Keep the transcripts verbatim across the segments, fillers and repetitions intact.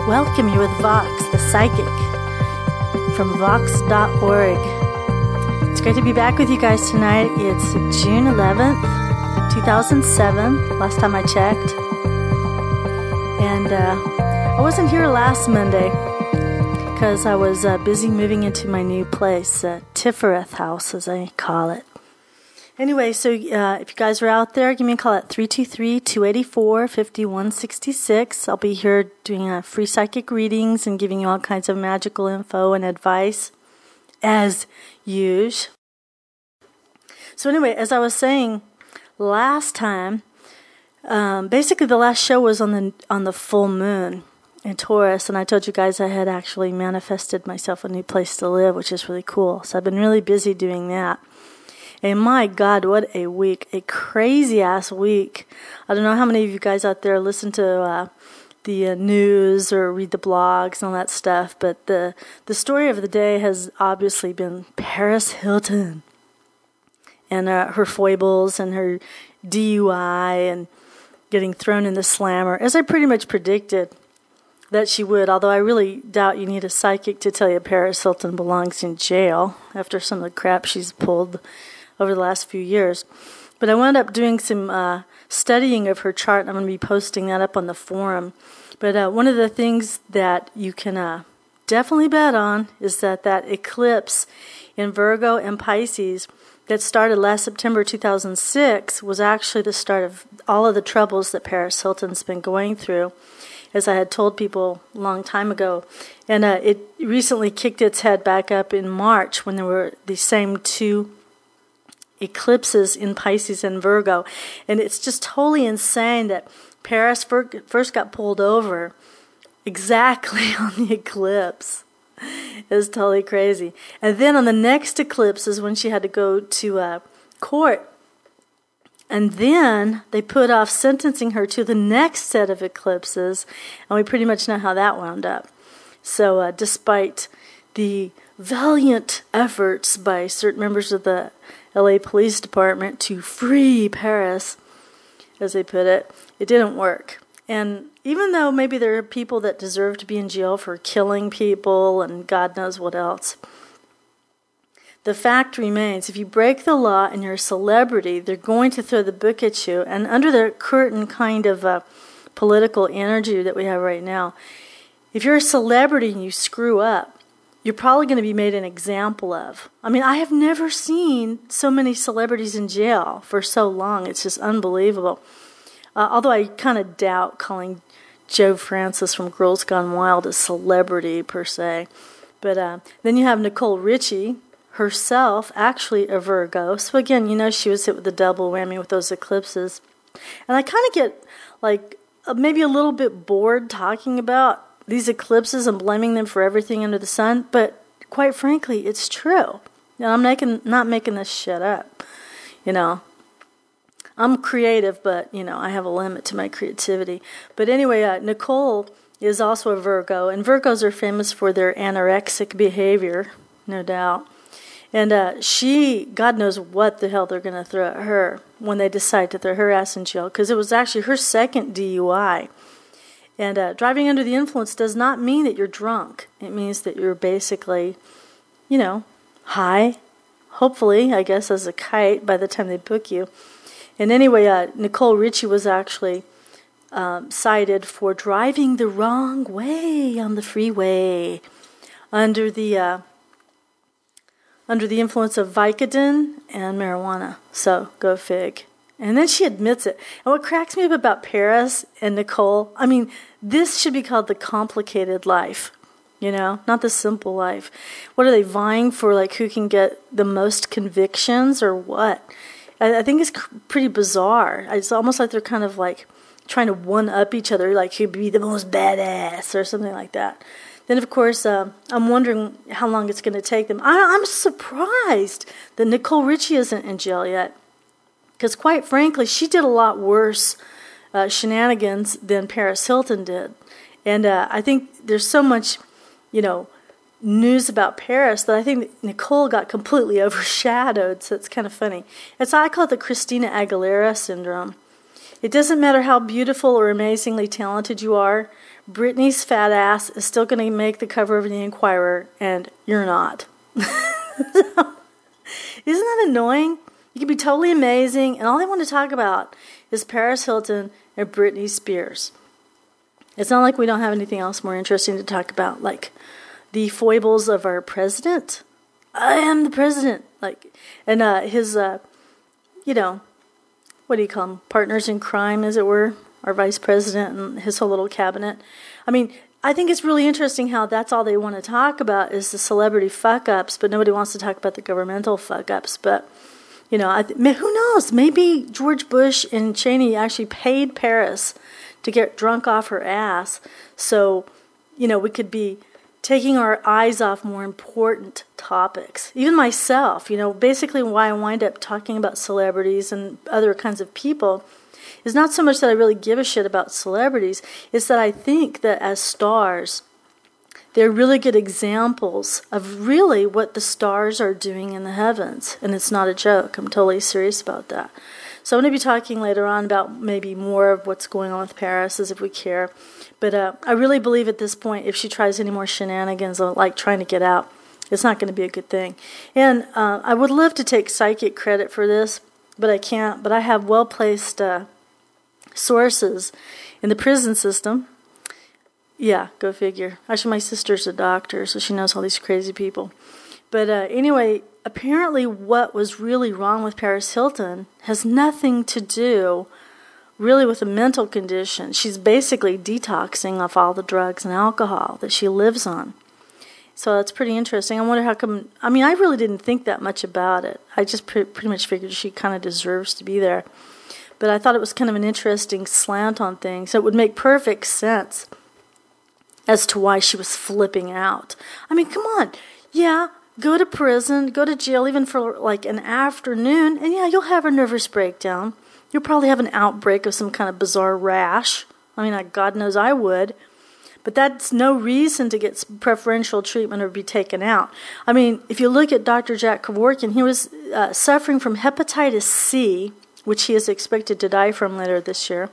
welcome you with Vox, the psychic, from vox dot org. It's great to be back with you guys tonight. It's June eleventh, two thousand seven, last time I checked. And uh, I wasn't here last Monday because I was uh, busy moving into my new place, uh, Tifereth House, as I call it. Anyway, so uh, if you guys are out there, give me a call at three two three, two eight four, five one six six. I'll be here doing uh, free psychic readings and giving you all kinds of magical info and advice, as usual. So anyway, as I was saying last time, um, basically the last show was on the on the full moon in Taurus, and I told you guys I had actually manifested myself a new place to live, which is really cool. So I've been really busy doing that. And my God, what a week, a crazy-ass week. I don't know how many of you guys out there listen to uh, the uh, news or read the blogs and all that stuff, but the, the story of the day has obviously been Paris Hilton and uh, her foibles and her D U I and getting thrown in the slammer, as I pretty much predicted that she would, although I really doubt you need a psychic to tell you Paris Hilton belongs in jail after some of the crap she's pulled over the last few years. But I wound up doing some uh, studying of her chart, and I'm going to be posting that up on the forum. But uh, one of the things that you can uh, definitely bet on is that that eclipse in Virgo and Pisces that started last September two thousand six was actually the start of all of the troubles that Paris Hilton's been going through, as I had told people a long time ago. And uh, it recently kicked its head back up in March when there were the same two eclipses in Pisces and Virgo. And it's just totally insane that Paris first got pulled over exactly on the eclipse. It's totally crazy. And then on the next eclipse is when she had to go to uh, court. And then they put off sentencing her to the next set of eclipses. And we pretty much know how that wound up. So uh, despite the valiant efforts by certain members of the L A Police Department to free Paris, as they put it, it didn't work. And even though maybe there are people that deserve to be in jail for killing people and God knows what else, the fact remains, if you break the law and you're a celebrity, they're going to throw the book at you. And under the current kind of uh, political energy that we have right now, if you're a celebrity and you screw up, you're probably going to be made an example of. I mean, I have never seen so many celebrities in jail for so long. It's just unbelievable. Uh, although I kind of doubt calling Joe Francis from Girls Gone Wild a celebrity per se. But uh, then you have Nicole Richie, herself actually a Virgo. So again, you know, she was hit with the double whammy with those eclipses. And I kind of get like uh, maybe a little bit bored talking about these eclipses and blaming them for everything under the sun, but quite frankly, it's true. You know, I'm making, not making this shit up. You know, I'm creative, but, you know, I have a limit to my creativity. But anyway, uh, Nicole is also a Virgo, and Virgos are famous for their anorexic behavior, no doubt. And uh, she, God knows what the hell they're going to throw at her when they decide to throw her ass in jail, because it was actually her second D U I. And uh, driving under the influence does not mean that you're drunk. It means that you're basically, you know, high, hopefully, I guess, as a kite by the time they book you. And anyway, uh, Nicole Richie was actually um, cited for driving the wrong way on the freeway under the uh, under the influence of Vicodin and marijuana. So, go fig. And then she admits it. And what cracks me up about Paris and Nicole, I mean, this should be called the complicated life, you know, not the simple life. What are they vying for, like, who can get the most convictions or what? I, I think it's pretty bizarre. It's almost like they're kind of, like, trying to one-up each other, like who'd be the most badass or something like that. Then, of course, uh, I'm wondering how long it's going to take them. I, I'm surprised that Nicole Richie isn't in jail yet. Because quite frankly, she did a lot worse uh, shenanigans than Paris Hilton did. And uh, I think there's so much, you know, news about Paris that I think that Nicole got completely overshadowed. So it's kind of funny. It's I call it the Christina Aguilera syndrome. It doesn't matter how beautiful or amazingly talented you are, Britney's fat ass is still going to make the cover of the Inquirer, and you're not. Isn't that annoying? You can be totally amazing, and all they want to talk about is Paris Hilton and Britney Spears. It's not like we don't have anything else more interesting to talk about, like the foibles of our president. I am the president. Like, and uh, his, uh, you know, what do you call them? Partners in crime, as it were. Our vice president and his whole little cabinet. I mean, I think it's really interesting how that's all they want to talk about is the celebrity fuck-ups, but nobody wants to talk about the governmental fuck-ups. But, you know, I th- who knows? Maybe George Bush and Cheney actually paid Paris to get drunk off her ass so, you know, we could be taking our eyes off more important topics. Even myself, you know, basically why I wind up talking about celebrities and other kinds of people is not so much that I really give a shit about celebrities, it's that I think that as stars, they're really good examples of really what the stars are doing in the heavens. And it's not a joke. I'm totally serious about that. So I'm going to be talking later on about maybe more of what's going on with Paris, as if we care. But uh, I really believe at this point, if she tries any more shenanigans, like trying to get out, it's not going to be a good thing. And uh, I would love to take psychic credit for this, but I can't. But I have well-placed uh, sources in the prison system. Yeah, go figure. Actually, my sister's a doctor, so she knows all these crazy people. But uh, anyway, apparently what was really wrong with Paris Hilton has nothing to do really with a mental condition. She's basically detoxing off all the drugs and alcohol that she lives on. So that's pretty interesting. I wonder how come, I mean, I really didn't think that much about it. I just pre- pretty much figured she kind of deserves to be there. But I thought it was kind of an interesting slant on things. It would make perfect sense as to why she was flipping out. I mean, come on. Yeah, go to prison, go to jail even for like an afternoon, and yeah, you'll have a nervous breakdown. You'll probably have an outbreak of some kind of bizarre rash. I mean, God knows I would. But that's no reason to get preferential treatment or be taken out. I mean, if you look at Doctor Jack Kevorkian, he was uh, suffering from hepatitis C, which he is expected to die from later this year,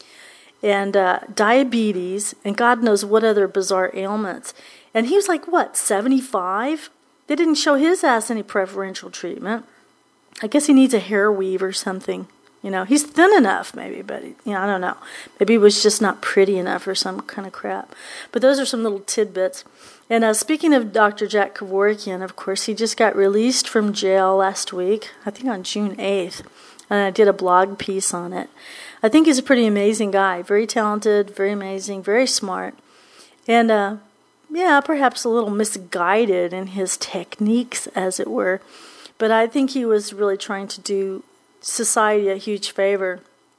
and uh, diabetes, and God knows what other bizarre ailments. And he was like, what, seventy-five? They didn't show his ass any preferential treatment. I guess he needs a hair weave or something. You know, he's thin enough maybe, but, you know, I don't know. Maybe he was just not pretty enough or some kind of crap. But those are some little tidbits. And uh, speaking of Doctor Jack Kevorkian, of course, he just got released from jail last week, I think on June eighth. And I did a blog piece on it. I think he's a pretty amazing guy. Very talented, very amazing, very smart. And, uh, yeah, perhaps a little misguided in his techniques, as it were. But I think he was really trying to do society a huge favor.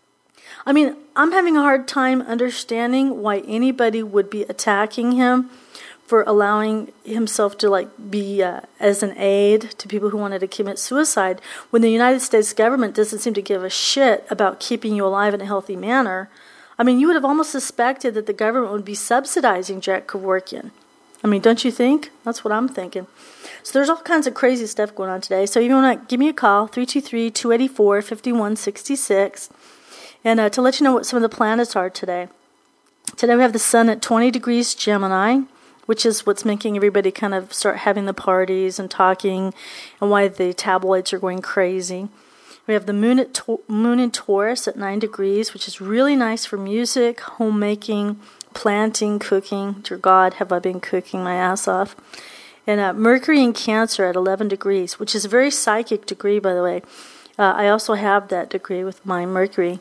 I mean, I'm having a hard time understanding why anybody would be attacking him for allowing himself to like be uh, as an aid to people who wanted to commit suicide when the United States government doesn't seem to give a shit about keeping you alive in a healthy manner. I mean, you would have almost suspected that the government would be subsidizing Jack Kevorkian. I mean, don't you think? That's what I'm thinking. So there's all kinds of crazy stuff going on today. So if you want to give me a call, three two three, two eight four, five one six six, and uh, to let you know what some of the planets are today. Today we have the sun at twenty degrees Gemini, which is what's making everybody kind of start having the parties and talking and why the tabloids are going crazy. We have the moon at to- moon in Taurus at nine degrees, which is really nice for music, homemaking, planting, cooking. Dear God, have I been cooking my ass off. And uh, Mercury in Cancer at eleven degrees, which is a very psychic degree, by the way. Uh, I also have that degree with my Mercury.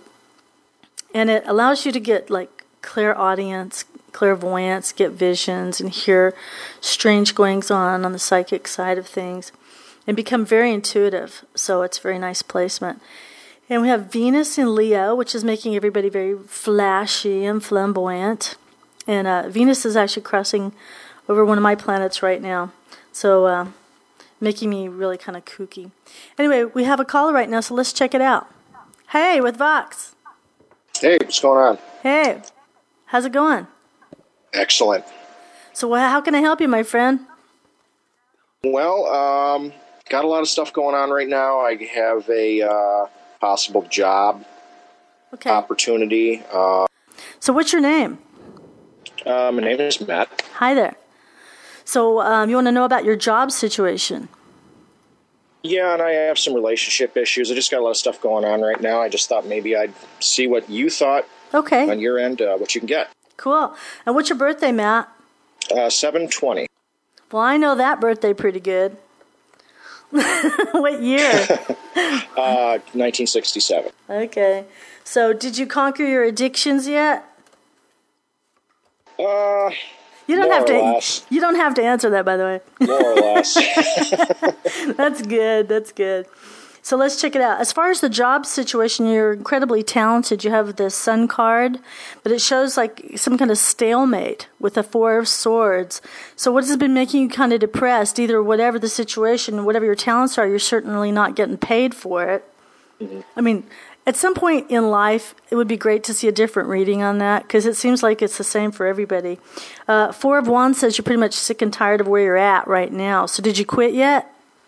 And it allows you to get like clairaudience, clairvoyance, get visions, and hear strange goings on on the psychic side of things, and become very intuitive. So it's a very nice placement. And we have Venus in Leo, which is making everybody very flashy and flamboyant. And uh, Venus is actually crossing over one of my planets right now. So uh, making me really kind of kooky. Anyway, we have a caller right now, so let's check it out. Hey, with Vox. Hey, what's going on? Hey, how's it going? Excellent. So how can I help you, my friend? Well, um, got a lot of stuff going on right now. I have a uh, possible job okay. opportunity. Uh, so what's your name? uh, my name is Matt. Hi there. So um, you want to know about your job situation? Yeah, and I have some relationship issues. I just got a lot of stuff going on right now. I just thought maybe I'd see what you thought okay. on your end, uh, what you can get. Cool. And what's your birthday, Matt? Uh, seven twenty. Well, I know that birthday pretty good. What year? uh, nineteen sixty-seven. Okay. So did you conquer your addictions yet? Uh, you don't more have to. or less. You don't have to answer that, by the way. More or less. That's good. That's good. So let's check it out. As far as the job situation, you're incredibly talented. You have the Sun card, but it shows like some kind of stalemate with the Four of Swords. So what has been making you kind of depressed? Either whatever the situation, whatever your talents are, you're certainly not getting paid for it. Mm-hmm. I mean, at some point in life, it would be great to see a different reading on that because it seems like it's the same for everybody. Uh, Four of Wands says you're pretty much sick and tired of where you're at right now. So did you quit yet?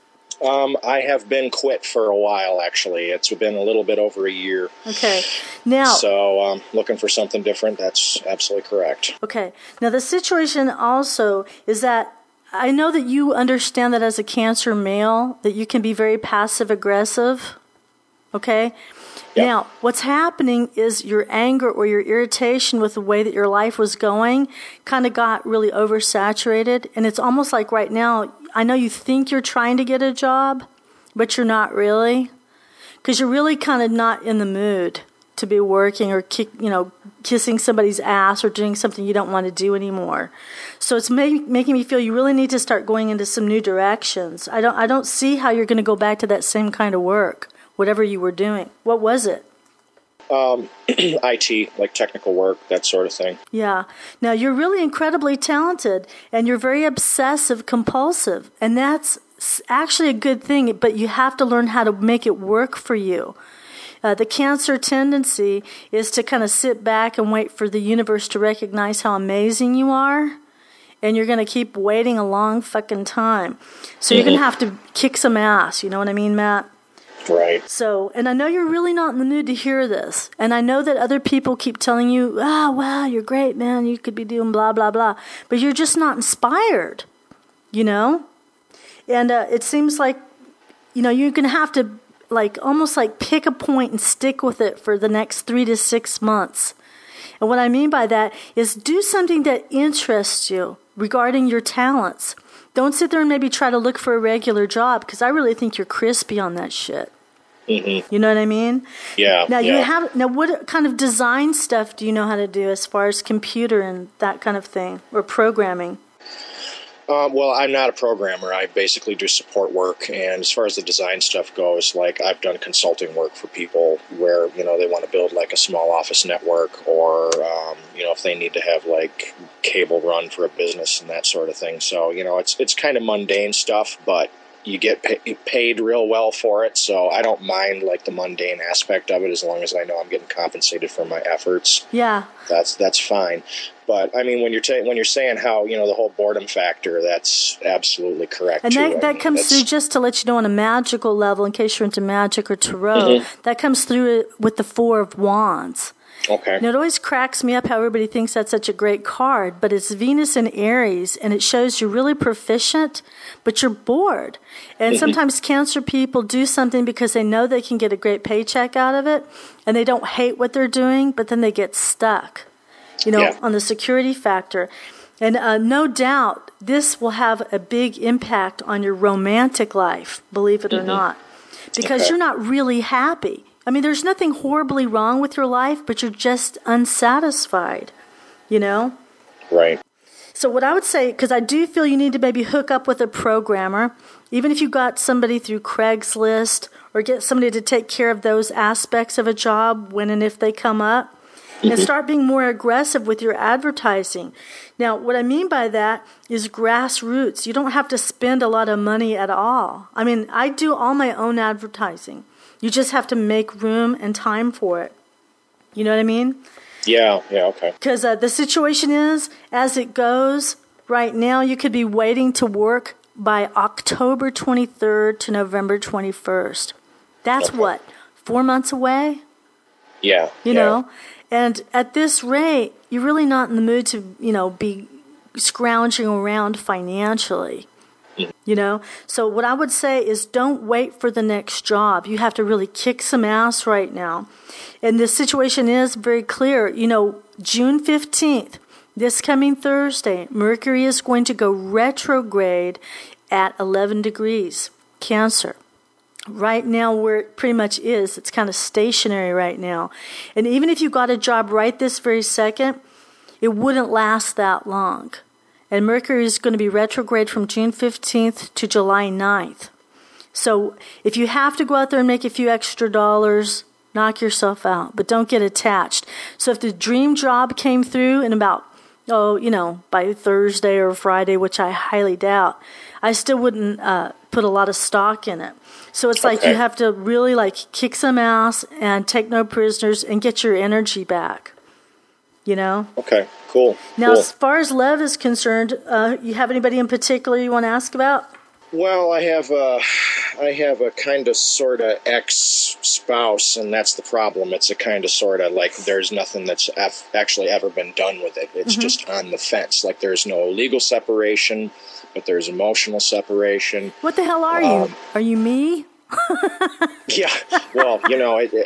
Um, I have been quit for a while, actually. It's been a little bit over a year. Okay. Now, so um, looking for something different, that's absolutely correct. Okay. Now, the situation also is that I know that you understand that as a Cancer male, that you can be very passive-aggressive. Okay? Yep. Now, what's happening is your anger or your irritation with the way that your life was going kind of got really oversaturated. And it's almost like right now, I know you think you're trying to get a job, but you're not really. Because you're really kind of not in the mood to be working or kick, you know, kissing somebody's ass or doing something you don't want to do anymore. So it's make, making me feel you really need to start going into some new directions. I don't, I don't see how you're going to go back to that same kind of work. Whatever you were doing. What was it? Um, I T, like technical work, that sort of thing. Yeah. Now, you're really incredibly talented, and you're very obsessive compulsive, and that's actually a good thing, but you have to learn how to make it work for you. Uh, the Cancer tendency is to kind of sit back and wait for the universe to recognize how amazing you are, and you're going to keep waiting a long fucking time. So mm-hmm. you're going to have to kick some ass, you know what I mean, Matt? Right. So, and I know you're really not in the mood to hear this. And I know that other people keep telling you, ah, oh, wow, you're great, man. You could be doing blah, blah, blah. But you're just not inspired, you know? And uh, it seems like, you know, you're going to have to, like, almost like pick a point and stick with it for the next three to six months. And what I mean by that is do something that interests you regarding your talents. Don't sit there and maybe try to look for a regular job because I really think you're crispy on that shit. Mm-hmm. You know what I mean? Yeah. Now yeah. you have now. What kind of design stuff do you know how to do as far as computer and that kind of thing, or programming? Um, well, I'm not a programmer. I basically do support work, and as far as the design stuff goes, like I've done consulting work for people where you know they want to build like a small office network, or um, you know if they need to have like cable run for a business and that sort of thing. So you know it's it's kind of mundane stuff, but you get pay, paid real well for it. So I don't mind like the mundane aspect of it as long as I know I'm getting compensated for my efforts. Yeah, that's that's fine. But I mean, when you're ta- when you're saying how you know the whole boredom factor, that's absolutely correct. And too. that, that I mean, comes through, just to let you know, on a magical level, in case you're into magic or tarot, mm-hmm. that comes through with the Four of Wands. Okay. And it always cracks me up how everybody thinks that's such a great card, but it's Venus in Aries, and it shows you're really proficient, but you're bored. And mm-hmm. sometimes Cancer people do something because they know they can get a great paycheck out of it, and they don't hate what they're doing, but then they get stuck. You know, yeah. on the security factor. And uh, no doubt this will have a big impact on your romantic life, believe it mm-hmm. or not. Because okay. you're not really happy. I mean, there's nothing horribly wrong with your life, but you're just unsatisfied, you know? Right. So what I would say, because I do feel you need to maybe hook up with a programmer, even if you got somebody through Craigslist, or get somebody to take care of those aspects of a job when and if they come up. And start being more aggressive with your advertising. Now, what I mean by that is grassroots. You don't have to spend a lot of money at all. I mean, I do all my own advertising. You just have to make room and time for it. You know what I mean? Yeah, yeah, okay. Because uh, the situation is, as it goes, right now you could be waiting to work by October twenty-third to November twenty-first. That's okay. What, four months away? Yeah. You yeah. know? And at this rate, you're really not in the mood to, you know, be scrounging around financially. Mm-hmm. You know? So what I would say is don't wait for the next job. You have to really kick some ass right now. And the situation is very clear. You know, June fifteenth, this coming Thursday, Mercury is going to go retrograde at eleven degrees, Cancer. Right now, where it pretty much is, it's kind of stationary right now. And even if you got a job right this very second, it wouldn't last that long. And Mercury is going to be retrograde from June fifteenth to July ninth. So if you have to go out there and make a few extra dollars, knock yourself out, but don't get attached. So if the dream job came through in about, oh, you know, by Thursday or Friday, which I highly doubt, I still wouldn't uh, put a lot of stock in it. So it's like okay. you have to really like kick some ass and take no prisoners and get your energy back. You know? Okay, cool. Now, cool. as far as love is concerned, uh, you have anybody in particular you want to ask about? Well, I have a, I have a kind of sort of ex-spouse, and that's the problem. It's a kind of sort of like there's nothing that's af- actually ever been done with it. It's mm-hmm. just on the fence. Like there's no legal separation, but there's emotional separation. What the hell are um, you? Are you me? Yeah, well, you know. It,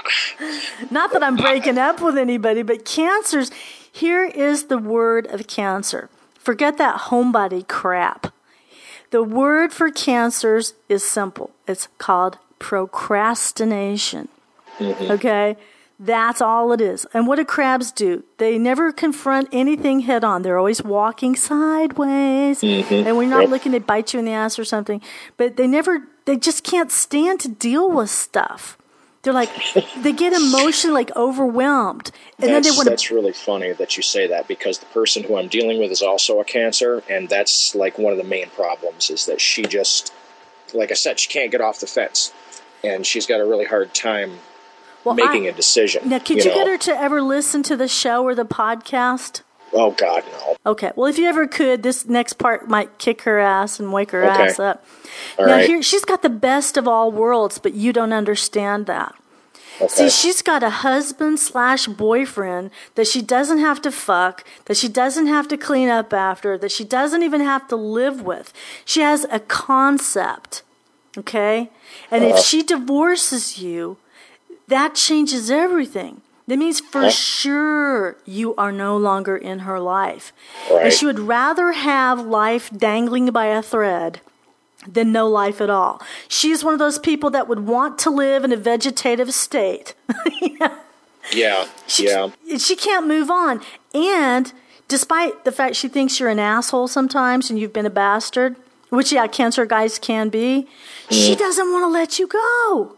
uh, Not that I'm breaking uh, up with anybody, but cancers, here is the word of Cancer. Forget that homebody crap. The word for cancers is simple. It's called procrastination. Mm-hmm. Okay? That's all it is. And what do crabs do? They never confront anything head on. They're always walking sideways. Mm-hmm. And we're not yep. looking to bite you in the ass or something. But they never, they just can't stand to deal with stuff. They're like, they get emotionally like overwhelmed. And that's, then they want to. That's really funny that you say that, because the person who I'm dealing with is also a Cancer, and that's like one of the main problems is that she just, like I said, she can't get off the fence, and she's got a really hard time well, making I, a decision. Now, could you, you know? get her to ever listen to the show or the podcast? Oh, God, no. Okay. Well, if you ever could, this next part might kick her ass and wake her okay. ass up. All now, right. here, she's got the best of all worlds, but you don't understand that. Okay. See, she's got a husband slash boyfriend that she doesn't have to fuck, that she doesn't have to clean up after, that she doesn't even have to live with. She has a concept, okay? And uh-huh. if she divorces you, that changes everything. That means for huh? sure you are no longer in her life. Right. And she would rather have life dangling by a thread than no life at all. She's one of those people that would want to live in a vegetative state. yeah. Yeah. She, yeah. She can't move on. And despite the fact she thinks you're an asshole sometimes and you've been a bastard, which, yeah, Cancer guys can be, mm. she doesn't want to let you go.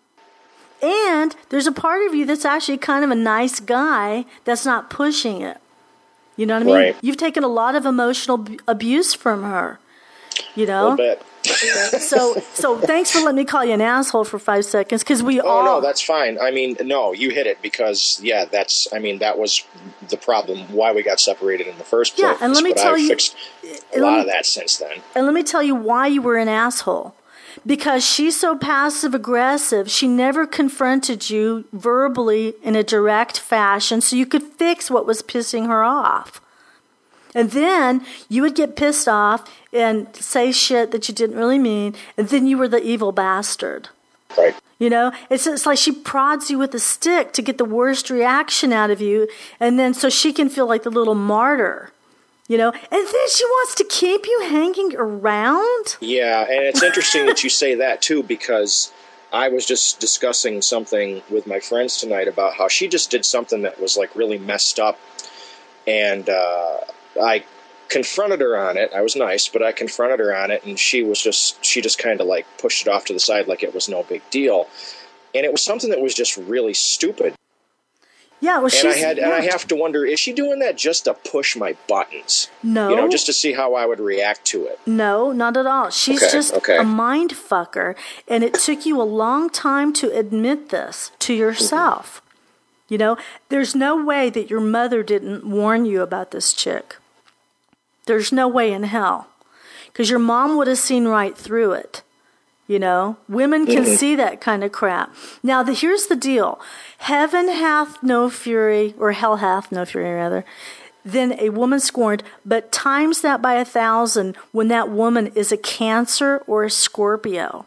And there's a part of you that's actually kind of a nice guy that's not pushing it. You know what I mean? Right. You've taken a lot of emotional b- abuse from her. You know? A little bit. so, so thanks for letting me call you an asshole for five seconds, because we oh, all... Oh, no, that's fine. I mean, no, you hit it, because, yeah, that's, I mean, that was the problem, why we got separated in the first place. Yeah, and let me but tell I've you... fixed a lot me, of that since then. And let me tell you why you were an asshole. Because she's so passive-aggressive, she never confronted you verbally in a direct fashion so you could fix what was pissing her off. And then you would get pissed off and say shit that you didn't really mean, and then you were the evil bastard. Right. You know, it's, it's like she prods you with a stick to get the worst reaction out of you, and then so she can feel like the little martyr. You know, and then she wants to keep you hanging around. Yeah, and it's interesting that you say that, too, because I was just discussing something with my friends tonight about how she just did something that was, like, really messed up. And uh, I confronted her on it. I was nice, but I confronted her on it, and she was just, she just kind of, like, pushed it off to the side like it was no big deal. And it was something that was just really stupid. Yeah, well, and she's, I had, yeah. and I have to wonder: is she doing that just to push my buttons? No, you know, just to see how I would react to it. No, not at all. She's okay, just okay. a mind fucker, and it took you a long time to admit this to yourself. Mm-hmm. You know, there's no way that your mother didn't warn you about this chick. There's no way in hell, because your mom would have seen right through it. You know, women can mm-hmm. see that kind of crap. Now, the, here's the deal. Heaven hath no fury, or hell hath no fury, rather, than a woman scorned, but times that by a thousand when that woman is a Cancer or a Scorpio.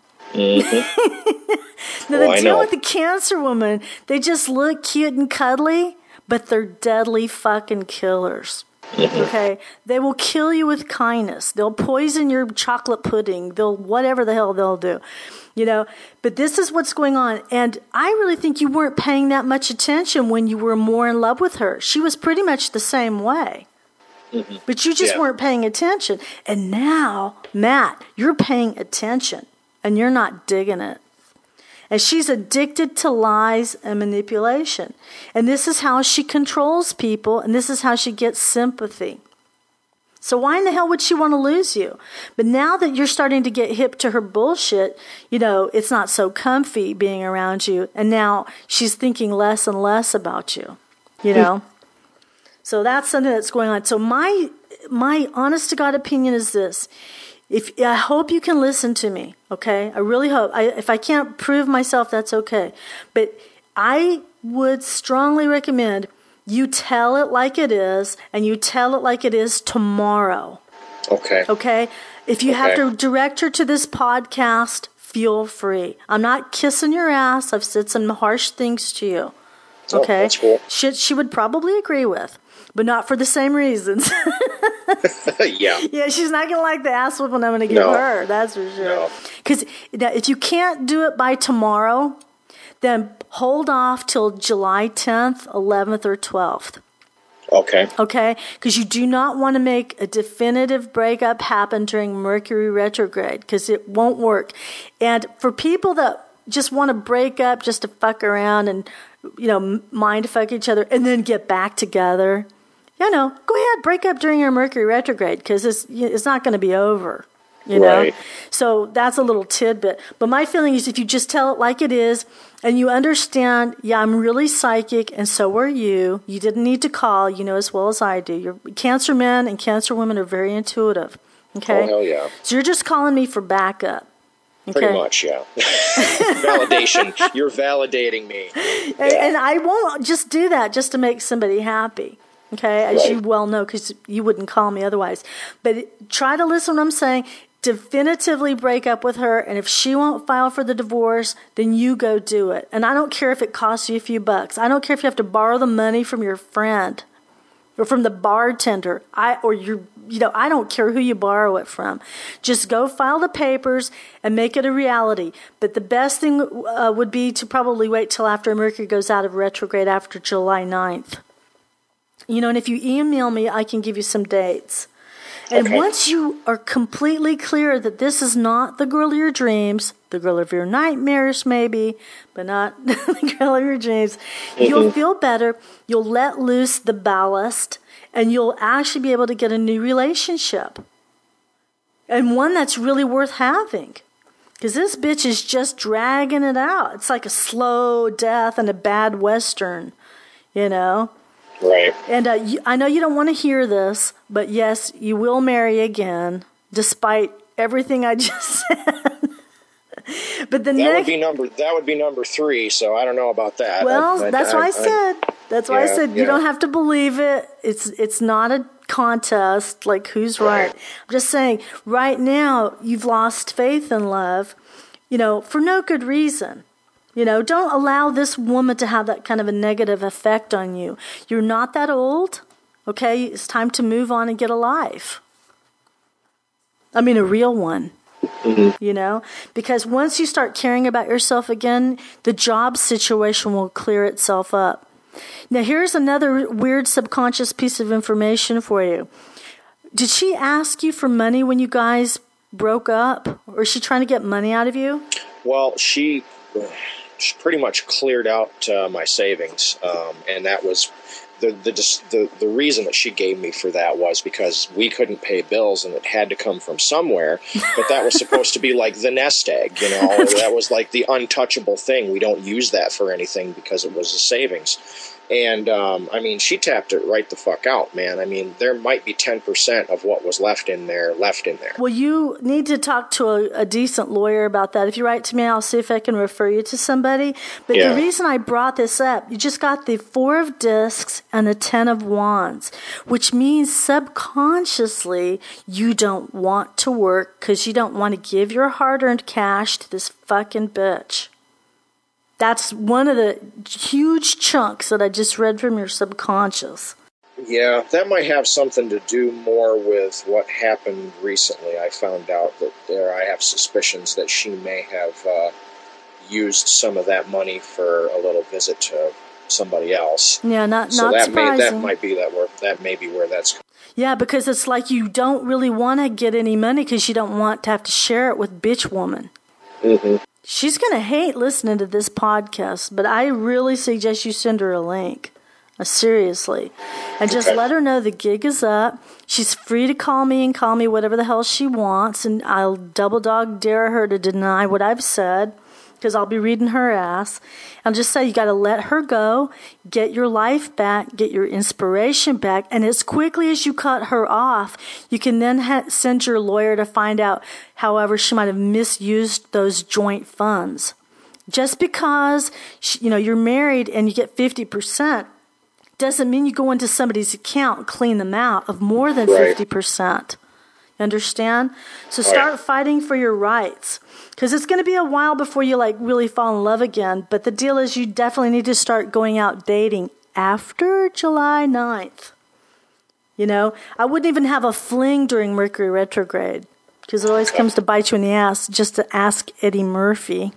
Mm-hmm. Now, oh, the I deal know. with the Cancer woman, they just look cute and cuddly, but they're deadly fucking killers. Mm-hmm. Okay? They will kill you with kindness. They'll poison your chocolate pudding. They'll whatever the hell they'll do. You know, but this is what's going on. And I really think you weren't paying that much attention when you were more in love with her. She was pretty much the same way. Mm-hmm. But you just yeah. weren't paying attention. And now, Matt, you're paying attention and you're not digging it. And she's addicted to lies and manipulation. And this is how she controls people, and this is how she gets sympathy. So why in the hell would she want to lose you? But now that you're starting to get hip to her bullshit, you know, it's not so comfy being around you. And now she's thinking less and less about you, you know. So that's something that's going on. So my my honest to God opinion is this. If I hope you can listen to me, okay? I really hope. I, if I can't prove myself, that's okay. But I would strongly recommend you tell it like it is, and you tell it like it is tomorrow. Okay. Okay? If you okay. have to direct her to this podcast, feel free. I'm not kissing your ass. I've said some harsh things to you. Okay? Oh, that's cool. She, she would probably agree with, but not for the same reasons. yeah. Yeah, she's not going to like the ass whooping I'm going to give no. her. That's for sure. Because no. if you can't do it by tomorrow, then hold off till July tenth, eleventh, or twelfth. Okay. Okay? Because you do not want to make a definitive breakup happen during Mercury retrograde, because it won't work. And for people that just want to break up just to fuck around and, you know, mind fuck each other and then get back together, you know, go ahead, break up during your Mercury retrograde, because it's, it's not going to be over. You know, right. So that's a little tidbit. But my feeling is if you just tell it like it is and you understand, yeah, I'm really psychic and so are you. You didn't need to call, you know, as well as I do. You're, Cancer men and Cancer women are very intuitive. Okay. Oh, hell yeah. So you're just calling me for backup. Okay? Pretty much, yeah. Validation. You're validating me. And, yeah. and I won't just do that just to make somebody happy. Okay, as right. you well know, because you wouldn't call me otherwise. But it, try to listen to what I'm saying. Definitively break up with her, and if she won't file for the divorce, then you go do it. And I don't care if it costs you a few bucks. I don't care if you have to borrow the money from your friend or from the bartender. I or your, you know, I don't care who you borrow it from. Just go file the papers and make it a reality. But the best thing uh, would be to probably wait till after Mercury goes out of retrograde after July ninth. You know, and if you email me, I can give you some dates. And okay. once you are completely clear that this is not the girl of your dreams, the girl of your nightmares maybe, but not the girl of your dreams, mm-hmm. you'll feel better, you'll let loose the ballast, and you'll actually be able to get a new relationship. And one that's really worth having. Because this bitch is just dragging it out. It's like a slow death and a bad Western, you know? Right. And uh, you, I know you don't want to hear this, but yes, you will marry again, despite everything I just said. But the that next would be number that would be number three. So I don't know about that. Well, I, I, that's I, why I, I said. That's why yeah, I said yeah. you don't have to believe it. It's it's not a contest like who's right. right. I'm just saying. Right now, you've lost faith in love, you know, for no good reason. You know, don't allow this woman to have that kind of a negative effect on you. You're not that old, okay? It's time to move on and get a life. I mean, a real one, mm-hmm. you know? Because once you start caring about yourself again, the job situation will clear itself up. Now, here's another weird subconscious piece of information for you. Did she ask you for money when you guys broke up? Or is she trying to get money out of you? Well, she... She pretty much cleared out uh, my savings, um, and that was the, the the the reason that she gave me for that was because we couldn't pay bills and it had to come from somewhere. But that was supposed to be like the nest egg, you know. That was like the untouchable thing. We don't use that for anything because it was a savings. And, um, I mean, she tapped it right the fuck out, man. I mean, there might be ten percent of what was left in there, left in there. Well, you need to talk to a, a decent lawyer about that. If you write to me, I'll see if I can refer you to somebody. But yeah. The reason I brought this up, you just got the Four of Discs and the Ten of Wands, which means subconsciously you don't want to work because you don't want to give your hard-earned cash to this fucking bitch. That's one of the huge chunks that I just read from your subconscious. Yeah, that might have something to do more with what happened recently. I found out that there, I have suspicions that she may have uh, used some of that money for a little visit to somebody else. Yeah, not so not that surprising. May, that might be that where that may be where that's. Yeah, because it's like you don't really want to get any money because you don't want to have to share it with bitch woman. Mm-hmm. She's going to hate listening to this podcast, but I really suggest you send her a link. Uh, seriously. And just okay. let her know the gig is up. She's free to call me and call me whatever the hell she wants, and I'll double dog dare her to deny what I've said, because I'll be reading her ass. I'll just say you got to let her go, get your life back, get your inspiration back, and as quickly as you cut her off, you can then ha- send your lawyer to find out, however, she might have misused those joint funds. Just because she, you know you're married and you get fifty percent doesn't mean you go into somebody's account and clean them out of more than right. fifty percent. You understand? So start right. fighting for your rights. Because it's going to be a while before you like really fall in love again. But the deal is you definitely need to start going out dating after July ninth. You know, I wouldn't even have a fling during Mercury retrograde. Because it always comes to bite you in the ass just to ask Eddie Murphy.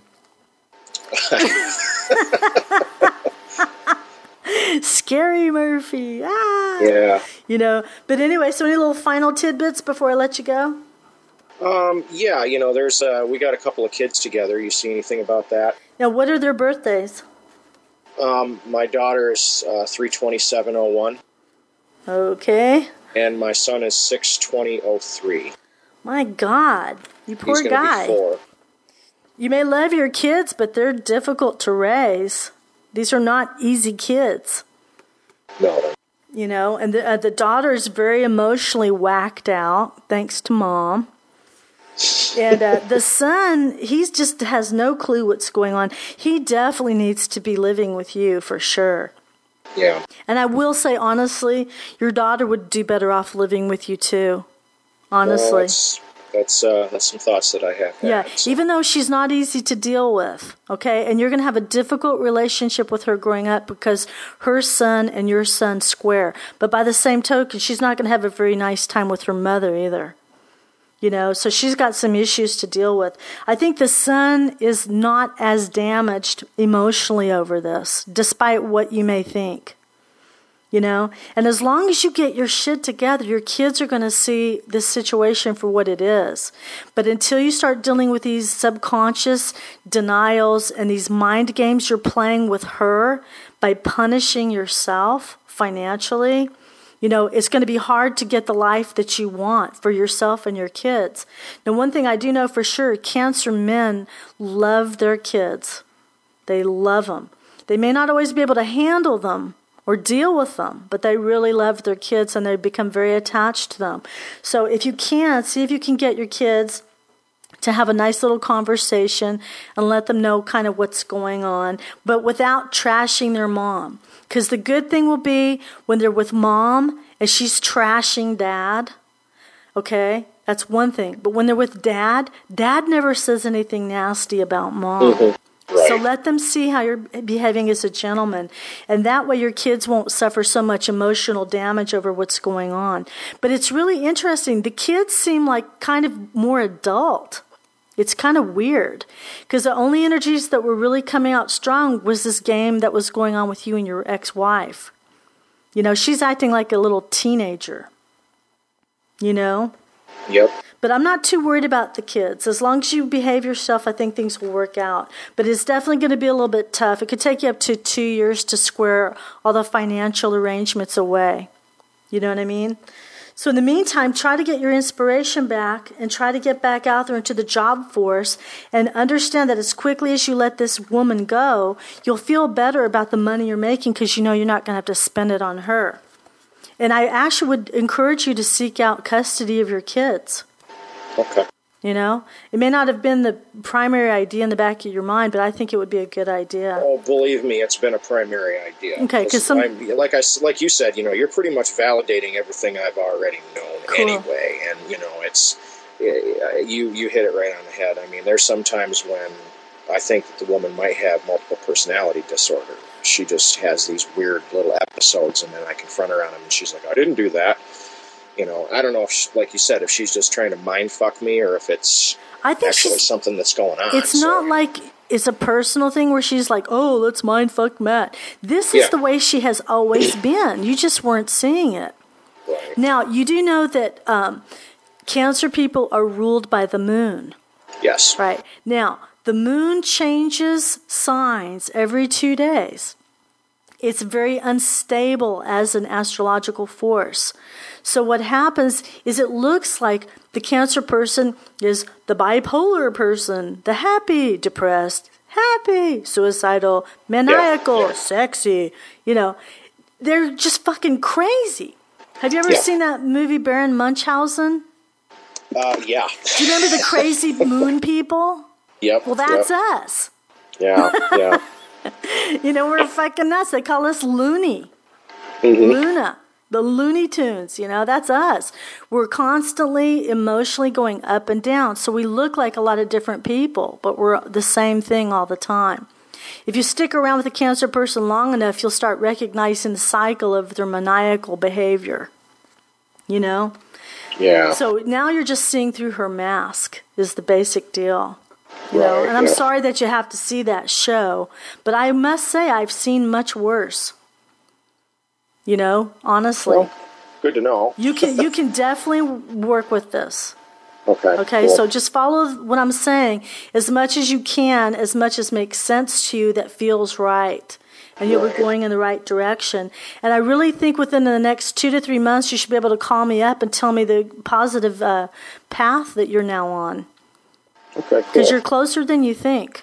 Scary Murphy. Ah. Yeah. You know, but anyway, so any little final tidbits before I let you go? Um, yeah, you know, there's, uh, we got a couple of kids together. You see anything about that? Now, what are their birthdays? Um, my daughter is, uh, three twenty-seven oh one. Okay. And my son is six twenty oh three. My God. You poor He's gonna guy. Be four. You may love your kids, but they're difficult to raise. These are not easy kids. No. You know, and the, uh, the daughter is very emotionally whacked out, thanks to mom. And uh, the son, he just has no clue what's going on. He definitely needs to be living with you for sure. Yeah. And I will say, honestly, your daughter would do better off living with you too. Honestly. Well, that's that's, uh, that's some thoughts that I have had. Yeah, so. even though she's not easy to deal with, okay? And you're going to have a difficult relationship with her growing up because her son and your son square. But by the same token, she's not going to have a very nice time with her mother either. You know, so she's got some issues to deal with. I think the son is not as damaged emotionally over this, despite what you may think. You know, and as long as you get your shit together, your kids are going to see this situation for what it is. But until you start dealing with these subconscious denials and these mind games you're playing with her by punishing yourself financially, you know, it's going to be hard to get the life that you want for yourself and your kids. Now, one thing I do know for sure, Cancer men love their kids. They love them. They may not always be able to handle them or deal with them, but they really love their kids and they become very attached to them. So if you can, see if you can get your kids to have a nice little conversation and let them know kind of what's going on, but without trashing their mom. Because the good thing will be when they're with mom and she's trashing dad, okay, that's one thing. But when they're with dad, dad never says anything nasty about mom. Mm-hmm. Right. So let them see how you're behaving as a gentleman. And that way your kids won't suffer so much emotional damage over what's going on. But it's really interesting. The kids seem like kind of more adult. It's kind of weird. Because the only energies that were really coming out strong was this game that was going on with you and your ex-wife. You know, she's acting like a little teenager. You know? Yep. But I'm not too worried about the kids. As long as you behave yourself, I think things will work out. But it's definitely going to be a little bit tough. It could take you up to two years to square all the financial arrangements away. You know what I mean? So in the meantime, try to get your inspiration back and try to get back out there into the job force and understand that as quickly as you let this woman go, you'll feel better about the money you're making because you know you're not going to have to spend it on her. And I actually would encourage you to seek out custody of your kids. Okay. You know, it may not have been the primary idea in the back of your mind, but I think it would be a good idea. Oh, believe me, it's been a primary idea. Okay, because some, like I like you said, you know, you're pretty much validating everything I've already known cool. anyway, and you know, it's you you hit it right on the head. I mean, there's some times when I think that the woman might have multiple personality disorder. She just has these weird little episodes, and then I confront her on them, and she's like, "I didn't do that." You know, I don't know if, she, like you said, if she's just trying to mind fuck me or if it's I think actually something that's going on. It's so. not like it's a personal thing where she's like, oh, let's mind fuck Matt. This is yeah. the way she has always been. You just weren't seeing it. Right. Now, you do know that um, Cancer people are ruled by the moon. Yes. Right. Now, the moon changes signs every two days. It's very unstable as an astrological force. So what happens is it looks like the Cancer person is the bipolar person, the happy, depressed, happy, suicidal, maniacal, yeah, yeah. sexy. You know, they're just fucking crazy. Have you ever yeah. seen that movie Baron Munchausen? Uh, yeah. Do you remember the crazy moon people? Yep. Well, that's yep. us. Yeah, yeah. You know, we're fucking nuts. They call us loony. Mm-hmm. Luna. The Looney Tunes, you know, that's us. We're constantly emotionally going up and down. So we look like a lot of different people, but we're the same thing all the time. If you stick around with a Cancer person long enough, you'll start recognizing the cycle of their maniacal behavior. You know? Yeah. So now you're just seeing through her mask is the basic deal. You right, know, and I'm yeah. sorry that you have to see that show, but I must say I've seen much worse. You know, honestly. Well, good to know. you can you can definitely work with this. Okay. Okay, cool. so just follow what I'm saying as much as you can, as much as makes sense to you that feels right. And you'll right. be going in the right direction. And I really think within the next two to three months, you should be able to call me up and tell me the positive uh, path that you're now on. Okay, cool. Because you're closer than you think.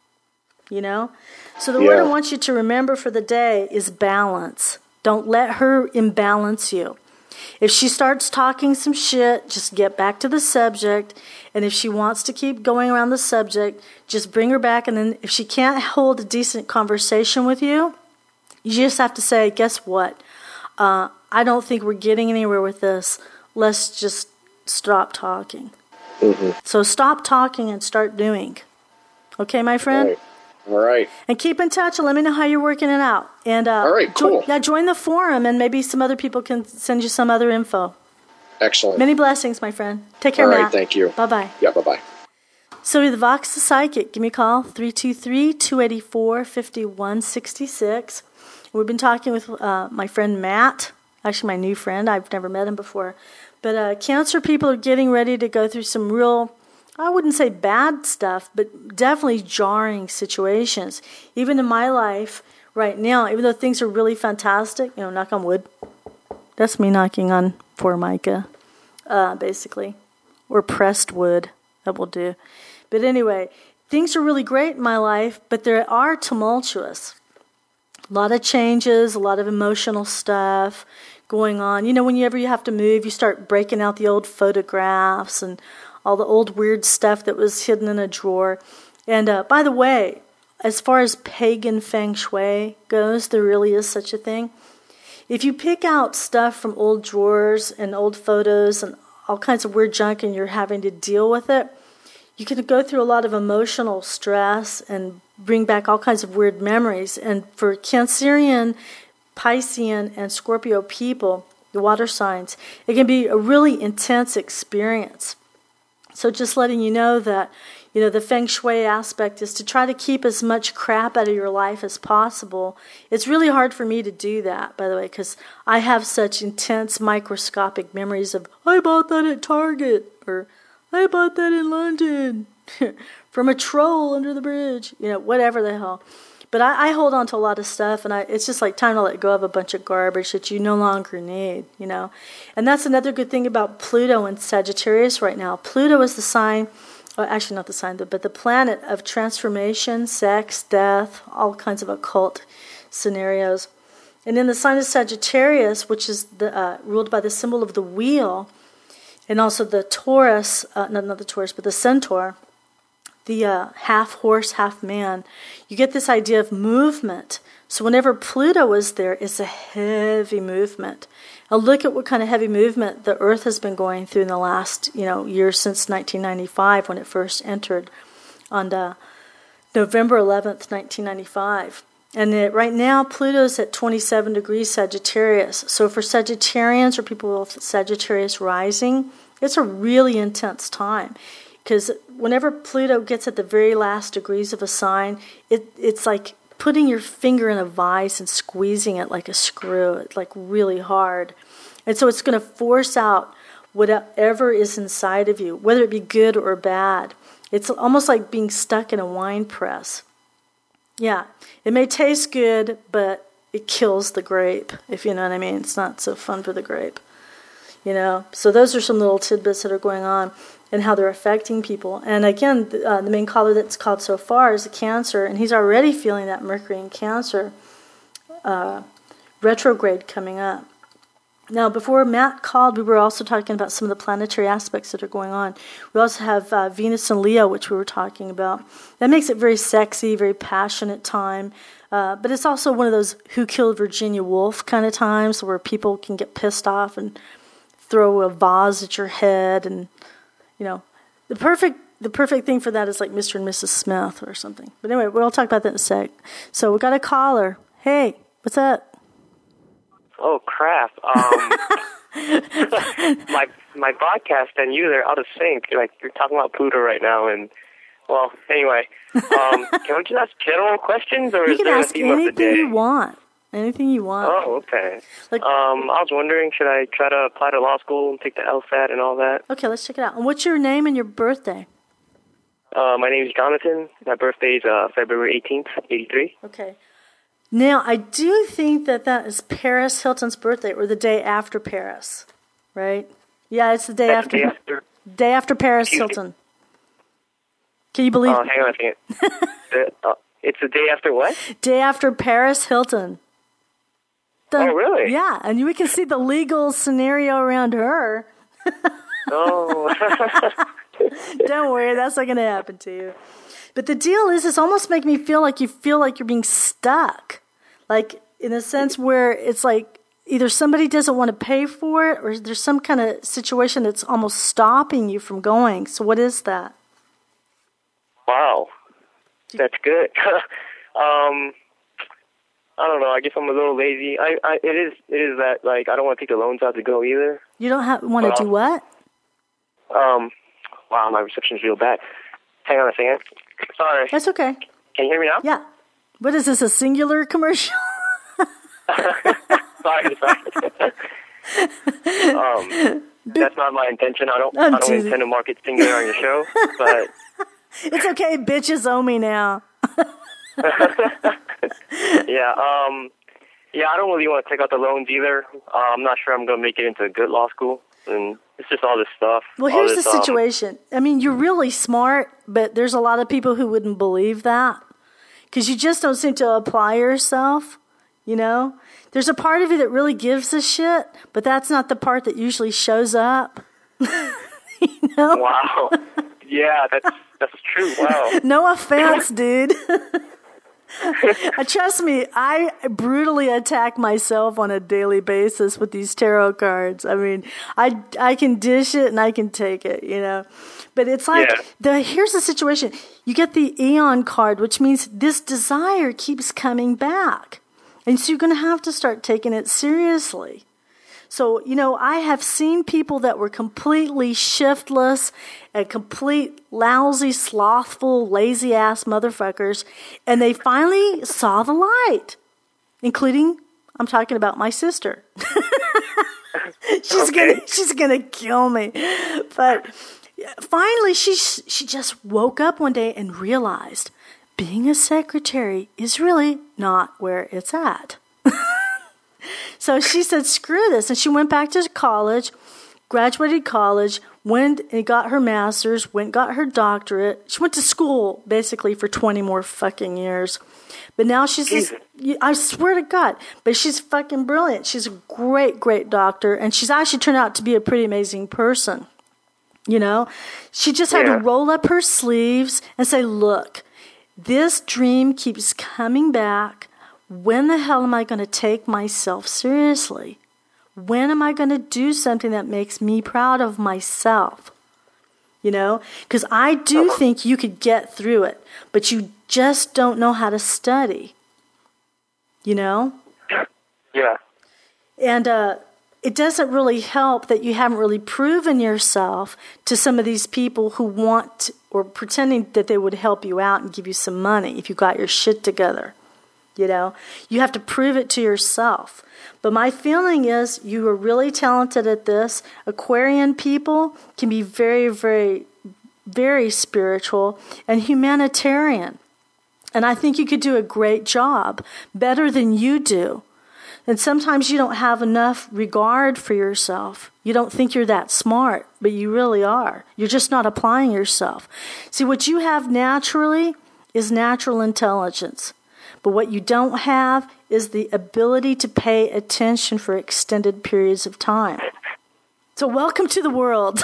You know? So the yeah. word I want you to remember for the day is balance. Don't let her imbalance you. If she starts talking some shit, just get back to the subject. And if she wants to keep going around the subject, just bring her back. And then if she can't hold a decent conversation with you, you just have to say, guess what? Uh, I don't think we're getting anywhere with this. Let's just stop talking. Mm-hmm. So stop talking and start doing. Okay, my friend? Right. All right. And keep in touch and let me know how you're working it out. And uh, All right, cool. Jo- yeah, join the forum and maybe some other people can send you some other info. Excellent. Many blessings, my friend. Take care, All Matt. right, thank you. Bye-bye. Yeah, bye-bye. So the Vox the Psychic, give me a call, three two three, two eight four, five one six six. We've been talking with uh, my friend Matt, actually my new friend. I've never met him before. But uh, Cancer people are getting ready to go through some real, I wouldn't say bad stuff, but definitely jarring situations. Even in my life right now, even though things are really fantastic, you know, knock on wood. That's me knocking on Formica, uh, basically. Or pressed wood, that will do. But anyway, things are really great in my life, but they are tumultuous. A lot of changes, a lot of emotional stuff going on. You know, whenever you have to move, you start breaking out the old photographs and all the old weird stuff that was hidden in a drawer. And uh, by the way, as far as pagan feng shui goes, there really is such a thing. If you pick out stuff from old drawers and old photos and all kinds of weird junk and you're having to deal with it, you can go through a lot of emotional stress and bring back all kinds of weird memories. And for Cancerian, Piscean, and Scorpio people, the water signs, it can be a really intense experience. So just letting you know that, you know, the feng shui aspect is to try to keep as much crap out of your life as possible. It's really hard for me to do that, by the way, because I have such intense microscopic memories of, I bought that at Target, or I bought that in London, from a troll under the bridge, you know, whatever the hell. But I, I hold on to a lot of stuff, and I, it's just like time to let go of a bunch of garbage that you no longer need, you know. And that's another good thing about Pluto and Sagittarius right now. Pluto is the sign, well, actually not the sign, but the planet of transformation, sex, death, all kinds of occult scenarios. And in the sign of Sagittarius, which is the, uh, ruled by the symbol of the wheel, and also the Taurus, uh, no, not the Taurus, but the centaur, the uh, half horse, half man, you get this idea of movement. So whenever Pluto is there, it's a heavy movement. Now look at what kind of heavy movement the Earth has been going through in the last, you know, year since nineteen ninety-five, when it first entered on the November eleventh, nineteen ninety-five. And it, right now, Pluto's at twenty-seven degrees Sagittarius. So for Sagittarians or people with Sagittarius rising, it's a really intense time. Because whenever Pluto gets at the very last degrees of a sign, it it's like putting your finger in a vise and squeezing it like a screw. It's like really hard. And so it's going to force out whatever is inside of you, whether it be good or bad. It's almost like being stuck in a wine press. Yeah, it may taste good, but it kills the grape, if you know what I mean. It's not so fun for the grape, you know. So those are some little tidbits that are going on and how they're affecting people. And again, uh, the main caller that's called so far is a Cancer, and he's already feeling that Mercury in Cancer uh, retrograde coming up. Now, before Matt called, we were also talking about some of the planetary aspects that are going on. We also have uh, Venus and Leo, which we were talking about. That makes it very sexy, very passionate time. Uh, but it's also one of those Who Killed Virginia Woolf kind of times where people can get pissed off and throw a vase at your head. And, you know, the perfect the perfect thing for that is like Mister and Missus Smith or something. But anyway, we'll talk about that in a sec. So we got a caller. Hey, what's up? Oh crap! Um, my my podcast and you, they're out of sync. Like you're talking about Pluto right now, and well, anyway, um, can we just ask general questions, or you is can there ask a theme of the anything day? you want. Anything you want. Oh, okay. Like, um, I was wondering, should I try to apply to law school and take the LSAT and all that? Okay, let's check it out. And what's your name and your birthday? Uh, my name is Jonathan. My birthday is uh, February eighteenth, eighty-three. Okay. Now, I do think that that is Paris Hilton's birthday, or the day after Paris, right? Yeah, it's the day That's after. the day after. Day after Paris Tuesday. Hilton. Can you believe? Oh, uh, hang on a second. the, uh, it's the day after what? Day after Paris Hilton. The, oh, really? Yeah, and we can see the legal scenario around her. Oh. Don't worry, that's not going to happen to you. But the deal is, it's almost making me feel like you feel like you're being stuck. Like, in a sense where it's like either somebody doesn't want to pay for it or there's some kind of situation that's almost stopping you from going. So what is that? Wow. That's good. um, I don't know. I guess I'm a little lazy. I, I, it is It is that, like, I don't want to take the loans out to go either. You don't have, want to well, do what? Um, wow, my reception's real bad. Hang on a second. Sorry. That's okay. Can you hear me now? Yeah. What is this, a singular commercial? sorry, sorry. um, that's not my intention. I don't, I'm I don't teasing. intend to market singular on your show, but... It's okay, bitches owe me now. yeah, um, yeah, I don't really want to take out the loans either. Uh, I'm not sure I'm going to make it into a good law school, and it's just all this stuff. Well, here's this, the situation. Um, I mean, you're really smart, but there's a lot of people who wouldn't believe that because you just don't seem to apply yourself, you know? There's a part of you that really gives a shit, but that's not the part that usually shows up. You know? Wow. Yeah, that's that's true. Wow. No offense, dude. Trust me, I brutally attack myself on a daily basis with these tarot cards. I mean, I, I can dish it and I can take it, you know. But it's like, yeah. the here's the situation. You get the Aeon card, which means this desire keeps coming back. And so you're going to have to start taking it seriously. So, you know, I have seen people that were completely shiftless and complete lousy, slothful, lazy-ass motherfuckers, and they finally saw the light, including, I'm talking about my sister. she's okay. gonna, she's gonna kill me. But finally, she she just woke up one day and realized, being a secretary is really not where it's at. So she said, screw this. And she went back to college, graduated college, went and got her master's, went and got her doctorate. She went to school basically for twenty more fucking years. But now she's, this, I swear to God, but she's fucking brilliant. She's a great, great doctor. And she's actually turned out to be a pretty amazing person. You know, she just had yeah. to roll up her sleeves and say, look, this dream keeps coming back. When the hell am I going to take myself seriously? When am I going to do something that makes me proud of myself? You know, because I do think you could get through it, but you just don't know how to study. You know? Yeah. And uh, it doesn't really help that you haven't really proven yourself to some of these people who want or pretending that they would help you out and give you some money if you got your shit together. You know, you have to prove it to yourself. But my feeling is you are really talented at this. Aquarian people can be very, very, very spiritual and humanitarian. And I think you could do a great job, better than you do. And sometimes you don't have enough regard for yourself. You don't think you're that smart, but you really are. You're just not applying yourself. See, what you have naturally is natural intelligence. But what you don't have is the ability to pay attention for extended periods of time. So welcome to the world.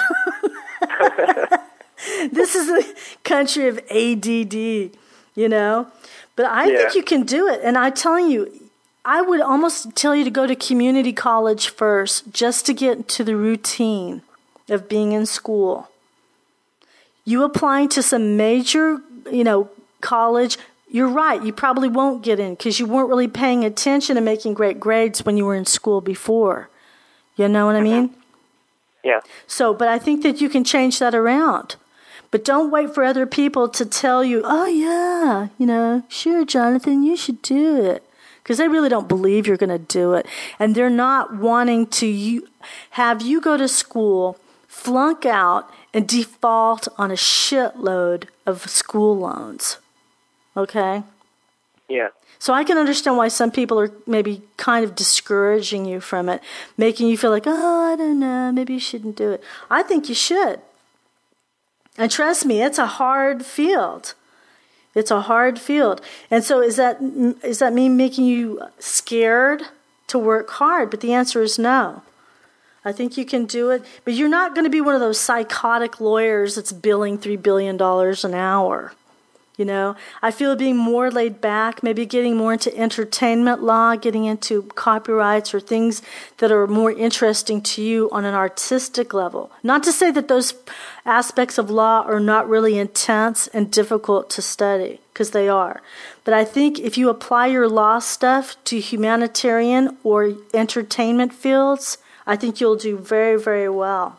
This is a country of A D D, you know. But I yeah. think you can do it. And I'm telling you, I would almost tell you to go to community college first just to get into the routine of being in school. You applying to some major, you know, college, you're right, you probably won't get in because you weren't really paying attention and making great grades when you were in school before. You know what I mean? Yeah. So, but I think that you can change that around. But don't wait for other people to tell you, oh, yeah, you know, sure, Jonathan, you should do it. Because they really don't believe you're going to do it. And they're not wanting to you, have you go to school, flunk out, and default on a shitload of school loans. Okay? Yeah. So I can understand why some people are maybe kind of discouraging you from it, making you feel like, oh, I don't know, maybe you shouldn't do it. I think you should. And trust me, it's a hard field. It's a hard field. And so is that is that me making you scared to work hard? But the answer is no. I think you can do it. But you're not going to be one of those psychotic lawyers that's billing three billion dollars an hour. You know, I feel being more laid back, maybe getting more into entertainment law, getting into copyrights or things that are more interesting to you on an artistic level. Not to say that those aspects of law are not really intense and difficult to study, because they are. But I think if you apply your law stuff to humanitarian or entertainment fields, I think you'll do very, very well.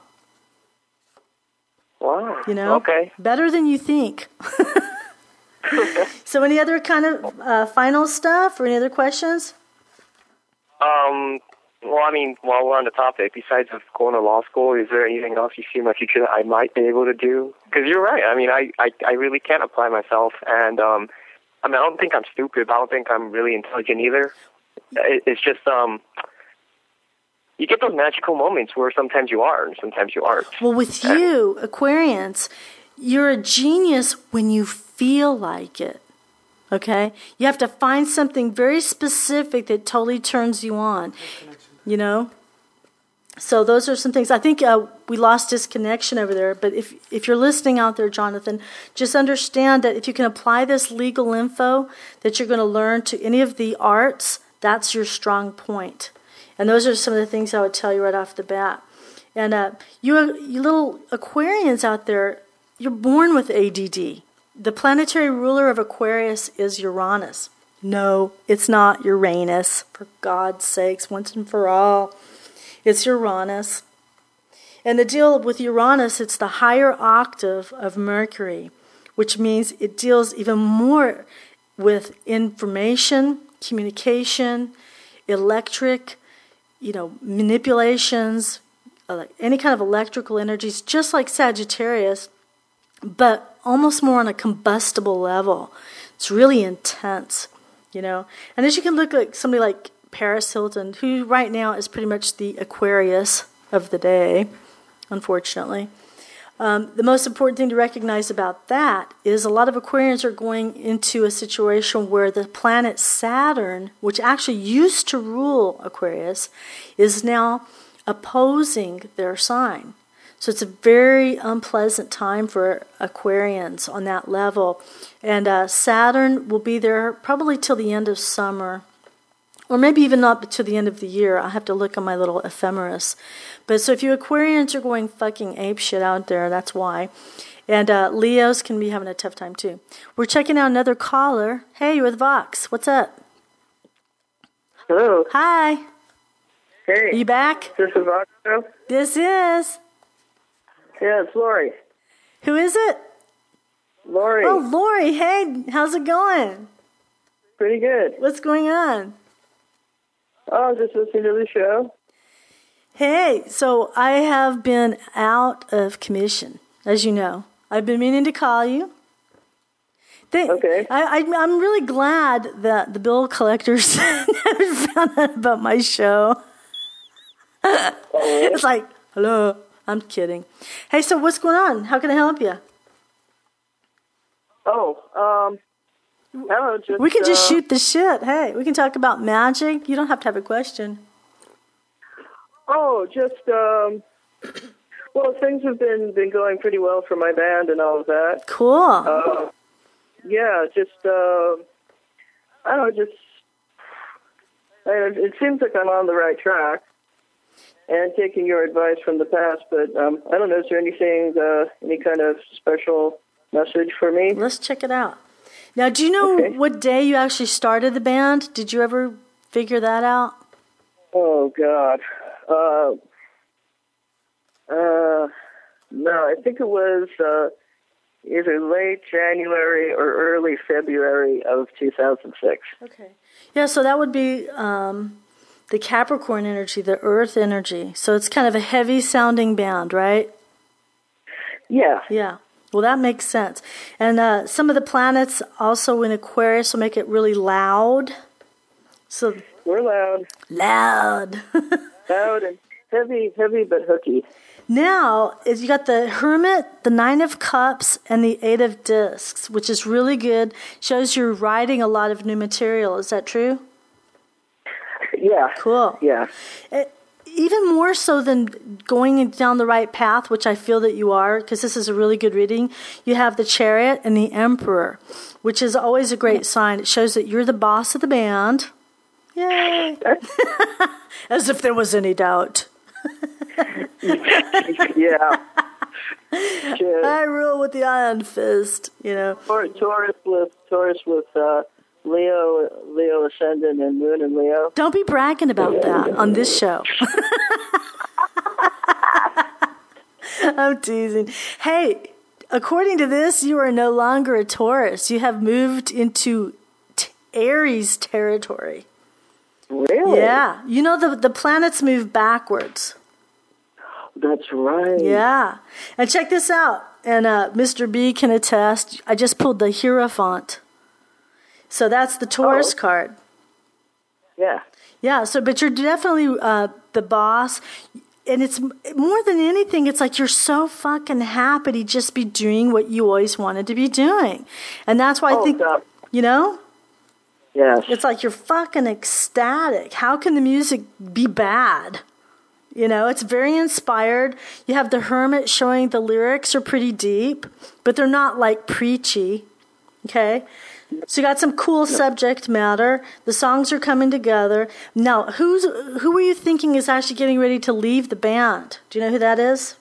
Wow. You know? Okay. Better than you think. So any other kind of uh, final stuff or any other questions? Um, well, I mean, while we're on the topic, besides of going to law school, is there anything else you see in my future that I might be able to do? Because you're right. I mean, I, I, I really can't apply myself. And, um, I mean, I don't think I'm stupid, but I don't think I'm really intelligent either. It, it's just, um, you get those magical moments where sometimes you are and sometimes you aren't. Well, with you, Aquarians, you're a genius when you feel like it, okay? You have to find something very specific that totally turns you on, you know? So those are some things. I think uh, we lost disconnection over there, but if if you're listening out there, Jonathan, just understand that if you can apply this legal info that you're going to learn to any of the arts, that's your strong point. And those are some of the things I would tell you right off the bat. And uh, you, you little Aquarians out there, you're born with A D D. The planetary ruler of Aquarius is Uranus. No, it's not Uranus, for God's sakes, once and for all. It's Uranus. And the deal with Uranus, it's the higher octave of Mercury, which means it deals even more with information, communication, electric, you know, manipulations, any kind of electrical energies, just like Sagittarius, but almost more on a combustible level. It's really intense, you know. And as you can look at somebody like Paris Hilton, who right now is pretty much the Aquarius of the day, unfortunately. Um, the most important thing to recognize about that is a lot of Aquarians are going into a situation where the planet Saturn, which actually used to rule Aquarius, is now opposing their sign. So it's a very unpleasant time for Aquarians on that level. And uh, Saturn will be there probably till the end of summer, or maybe even not to the end of the year. I'll have to look on my little ephemeris. But so if you Aquarians are going fucking ape shit out there, that's why. And uh, Leos can be having a tough time too. We're checking out another caller. Hey, you're with Vox. What's up? Hello. Hi. Hey. Are you back? This is Vox show? This is. Yeah, it's Lori. Who is it? Lori. Oh, Lori. Hey, how's it going? Pretty good. What's going on? Oh, just listening to the show. Hey, so I have been out of commission, as you know. I've been meaning to call you. They, okay. I, I, I'm really glad that the bill collectors never found out about my show. Oh, really? It's like, hello. I'm kidding. Hey, so what's going on? How can I help you? Oh, um, I don't know, just, we can just uh, shoot the shit. Hey, we can talk about magic. You don't have to have a question. Oh, just, um, well, things have been, been going pretty well for my band and all of that. Cool. Uh, yeah, just, uh, I don't know, just, I, it seems like I'm on the right track and taking your advice from the past, but um, I don't know, is there anything, uh, any kind of special message for me? Let's check it out. Now, do you know okay. what day you actually started the band? Did you ever figure that out? Oh, God. Uh, uh, no, I think it was uh, either late January or early February of two thousand six. Okay. Yeah, so that would be um, the Capricorn energy, the Earth energy. So it's kind of a heavy-sounding band, right? Yeah. Yeah. Well, that makes sense. And uh, some of the planets also in Aquarius will make it really loud. So We're loud. Loud. Loud and heavy, heavy but hooky. Now, is you got the Hermit, the Nine of Cups, and the Eight of Discs, which is really good. Shows you're writing a lot of new material. Is that true? Yeah. Cool. Yeah. It, even more so than going down the right path, which I feel that you are, because this is a really good reading, you have the Chariot and the Emperor, which is always a great sign. It shows that you're the boss of the band. Yay! As if there was any doubt. Yeah. I rule with the iron fist, you know. Taurus with Taurus with uh, Leo, Leo ascendant and Moon and Leo. Don't be bragging about that on this show. I'm teasing. Hey, according to this, you are no longer a Taurus. You have moved into t- Aries territory. Really? Yeah. You know the the planets move backwards. That's right. Yeah. And check this out. And uh, Mister B can attest. I just pulled the Hierophant. So that's the Taurus oh. card. Yeah. Yeah. So, but you're definitely uh, the boss. And it's more than anything, it's like you're so fucking happy to just be doing what you always wanted to be doing. And that's why oh, I think, God. you know? Yes. It's like you're fucking ecstatic. How can the music be bad? You know, it's very inspired. You have the Hermit showing the lyrics are pretty deep, but they're not like preachy. Okay? So you got some cool subject matter. The songs are coming together. Now, who's who were you thinking is actually getting ready to leave the band? Do you know who that is?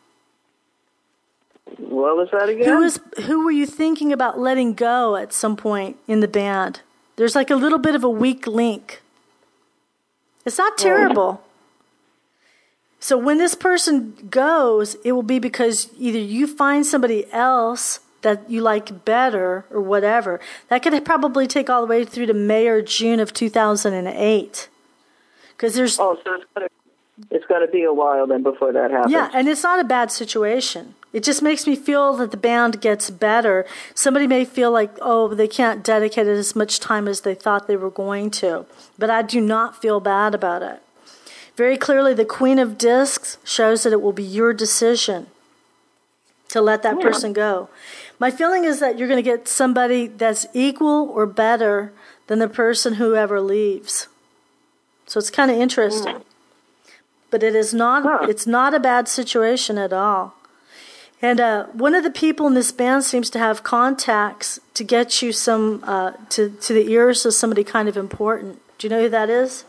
What was that again? Who is who were you thinking about letting go at some point in the band? There's like a little bit of a weak link. It's not terrible. So when this person goes, it will be because either you find somebody else that you like better or whatever. That could probably take all the way through to May or June of two thousand eight. Because there's... Oh, so it's gonna, it's going to be a while then before that happens. Yeah, and it's not a bad situation. It just makes me feel that the band gets better. Somebody may feel like, oh, they can't dedicate it as much time as they thought they were going to. But I do not feel bad about it. Very clearly, the Queen of Discs shows that it will be your decision to let that yeah. person go. My feeling is that you're going to get somebody that's equal or better than the person who ever leaves. So it's kind of interesting. Mm. But it is not, huh. it's not a bad situation at all. And uh, one of the people in this band seems to have contacts to get you some uh, to to the ears of somebody kind of important. Do you know who that is?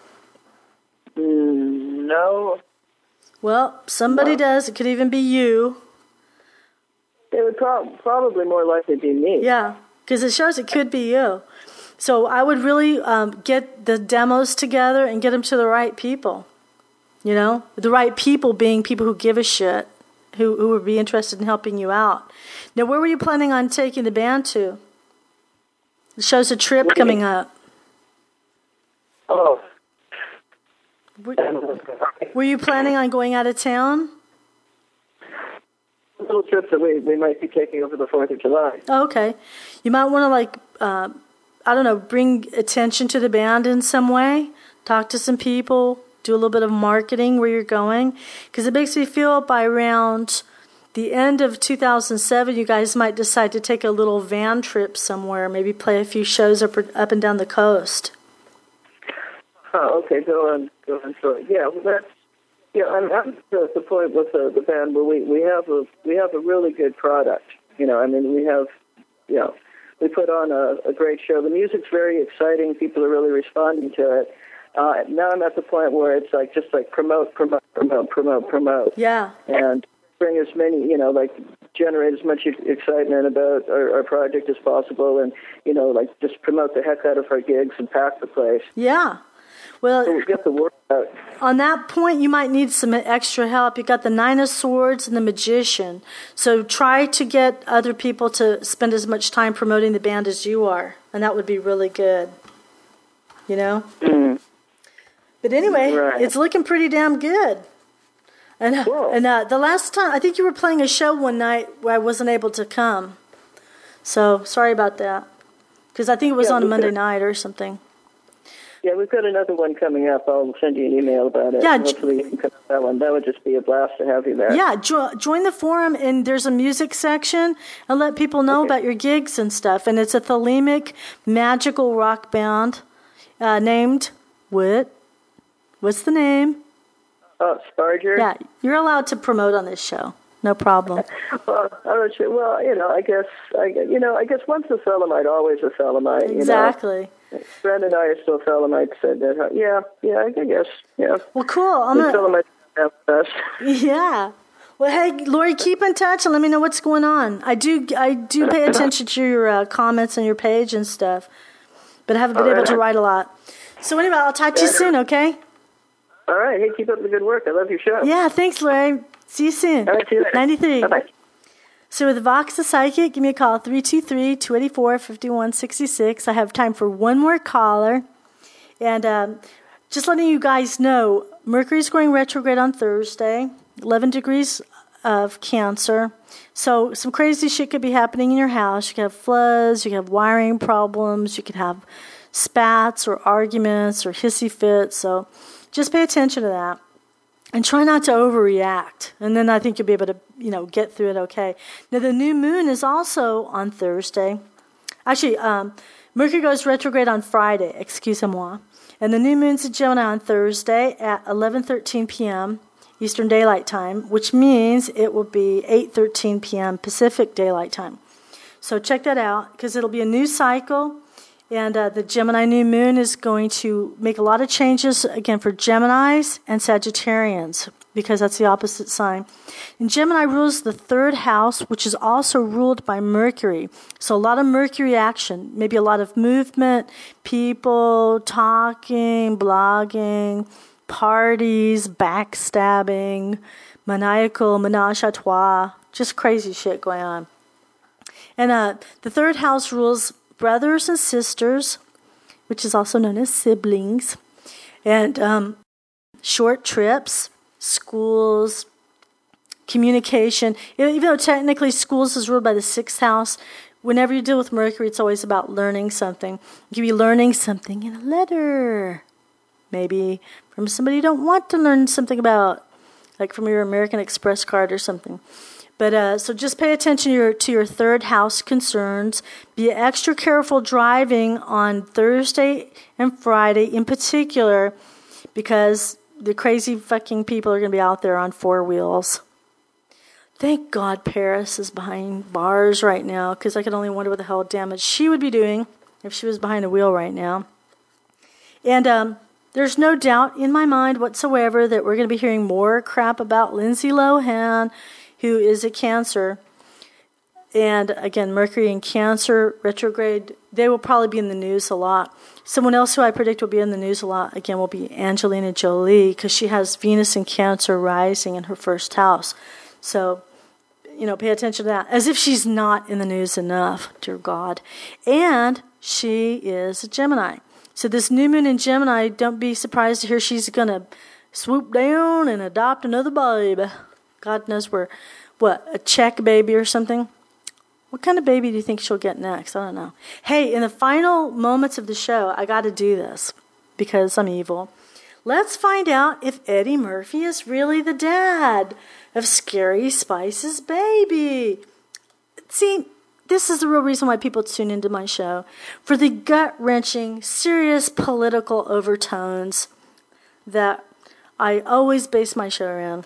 Mm, no. Well, somebody no. does. It could even be you. It would pro- probably more likely be me. Yeah, because it shows it could be you. So I would really um, get the demos together and get them to the right people. You know, the right people being people who give a shit. Who, who would be interested in helping you out. Now, where were you planning on taking the band to? It shows a trip coming up. Oh. Were, were you planning on going out of town? A little trip that we, we might be taking over the fourth of July. Oh, okay. You might want to, like, uh, I don't know, bring attention to the band in some way. Talk to some people. Do a little bit of marketing where you're going, because it makes me feel by around the end of two thousand seven, you guys might decide to take a little van trip somewhere, maybe play a few shows up up and down the coast. Oh, okay, go on, go on. So, yeah, well, that's yeah. I'm, I'm at the point with the, the band where we, we have a we have a really good product. You know, I mean, we have, you know, we put on a, a great show. The music's very exciting. People are really responding to it. Uh, now I'm at the point where it's like just like promote, promote, promote, promote, promote. Yeah. And bring as many, you know, like generate as much excitement about our, our project as possible, and you know, like just promote the heck out of our gigs and pack the place. Yeah. Well, so we get the word out. On that point, you might need some extra help. You got the Nine of Swords and the Magician. So try to get other people to spend as much time promoting the band as you are, and that would be really good. You know. Mm. But anyway, right. It's looking pretty damn good. And cool. and uh, the last time, I think you were playing a show one night where I wasn't able to come. So sorry about that. Because I think it was yeah, on a Monday got, night or something. Yeah, we've got another one coming up. I'll send you an email about it. Yeah, hopefully you can come to that one. That would just be a blast to have you there. Yeah, jo- join the forum, and there's a music section, and let people know okay. about your gigs and stuff. And it's a Thelemic magical rock band uh, named what? What's the name? Oh, Sparger. Yeah, you're allowed to promote on this show. No problem. well, I'm not sure. Well, you know, I guess, I, you know, I guess once a Thelemite, always a Thelemite. Exactly. You know? Brent and I are still Thelemites. Said that. Yeah, yeah, I guess. Yeah. Well, cool. I'm gonna... Thelemites have us. Yeah. Well, hey, Lori, keep in touch and let me know what's going on. I do, I do pay attention to your uh, comments on your page and stuff, but I haven't been All able right. to write a lot. So anyway, I'll talk to you soon. Okay. All right. Hey, keep up the good work. I love your show. Yeah, thanks, Larry. See you soon. All right, see you later. ninety-three. Bye-bye. So with Vox the Psychic, give me a call, three two three, two eight four, five one six six. I have time for one more caller. And um, just letting you guys know, Mercury's going retrograde on Thursday, eleven degrees of Cancer. So some crazy shit could be happening in your house. You could have floods, you could have wiring problems, you could have spats or arguments or hissy fits. So just pay attention to that. And try not to overreact. And then I think you'll be able to, you know, get through it okay. Now, the new moon is also on Thursday. Actually, um, Mercury goes retrograde on Friday, excusez-moi. And the new moon's in Gemini on Thursday at eleven thirteen p.m. Eastern Daylight Time, which means it will be eight thirteen p.m. Pacific Daylight Time. So check that out, because it'll be a new cycle. And uh, the Gemini new moon is going to make a lot of changes, again, for Geminis and Sagittarians, because that's the opposite sign. And Gemini rules the third house, which is also ruled by Mercury. So a lot of Mercury action, maybe a lot of movement, people talking, blogging, parties, backstabbing, maniacal, menage a trois, just crazy shit going on. And uh, the third house rules brothers and sisters, which is also known as siblings, and um, short trips, schools, communication. Even though technically schools is ruled by the sixth house, whenever you deal with Mercury, it's always about learning something. You could be learning something in a letter. Maybe from somebody you don't want to learn something about, like from your American Express card or something. But uh, so just pay attention to your, to your third house concerns. Be extra careful driving on Thursday and Friday in particular, because the crazy fucking people are going to be out there on four wheels. Thank God Paris is behind bars right now, because I could only wonder what the hell damage she would be doing if she was behind a wheel right now. And um, there's no doubt in my mind whatsoever that we're going to be hearing more crap about Lindsay Lohan, who is a Cancer. And again, Mercury in Cancer, retrograde, they will probably be in the news a lot. Someone else who I predict will be in the news a lot, again, will be Angelina Jolie, because she has Venus in Cancer rising in her first house. So, you know, pay attention to that. As if she's not in the news enough, dear God. And she is a Gemini. So this new moon in Gemini, don't be surprised to hear she's going to swoop down and adopt another baby. God knows where, what, a Czech baby or something? What kind of baby do you think she'll get next? I don't know. Hey, in the final moments of the show, I got to do this because I'm evil. Let's find out if Eddie Murphy is really the dad of Scary Spice's baby. See, this is the real reason why people tune into my show. For the gut-wrenching, serious political overtones that I always base my show around.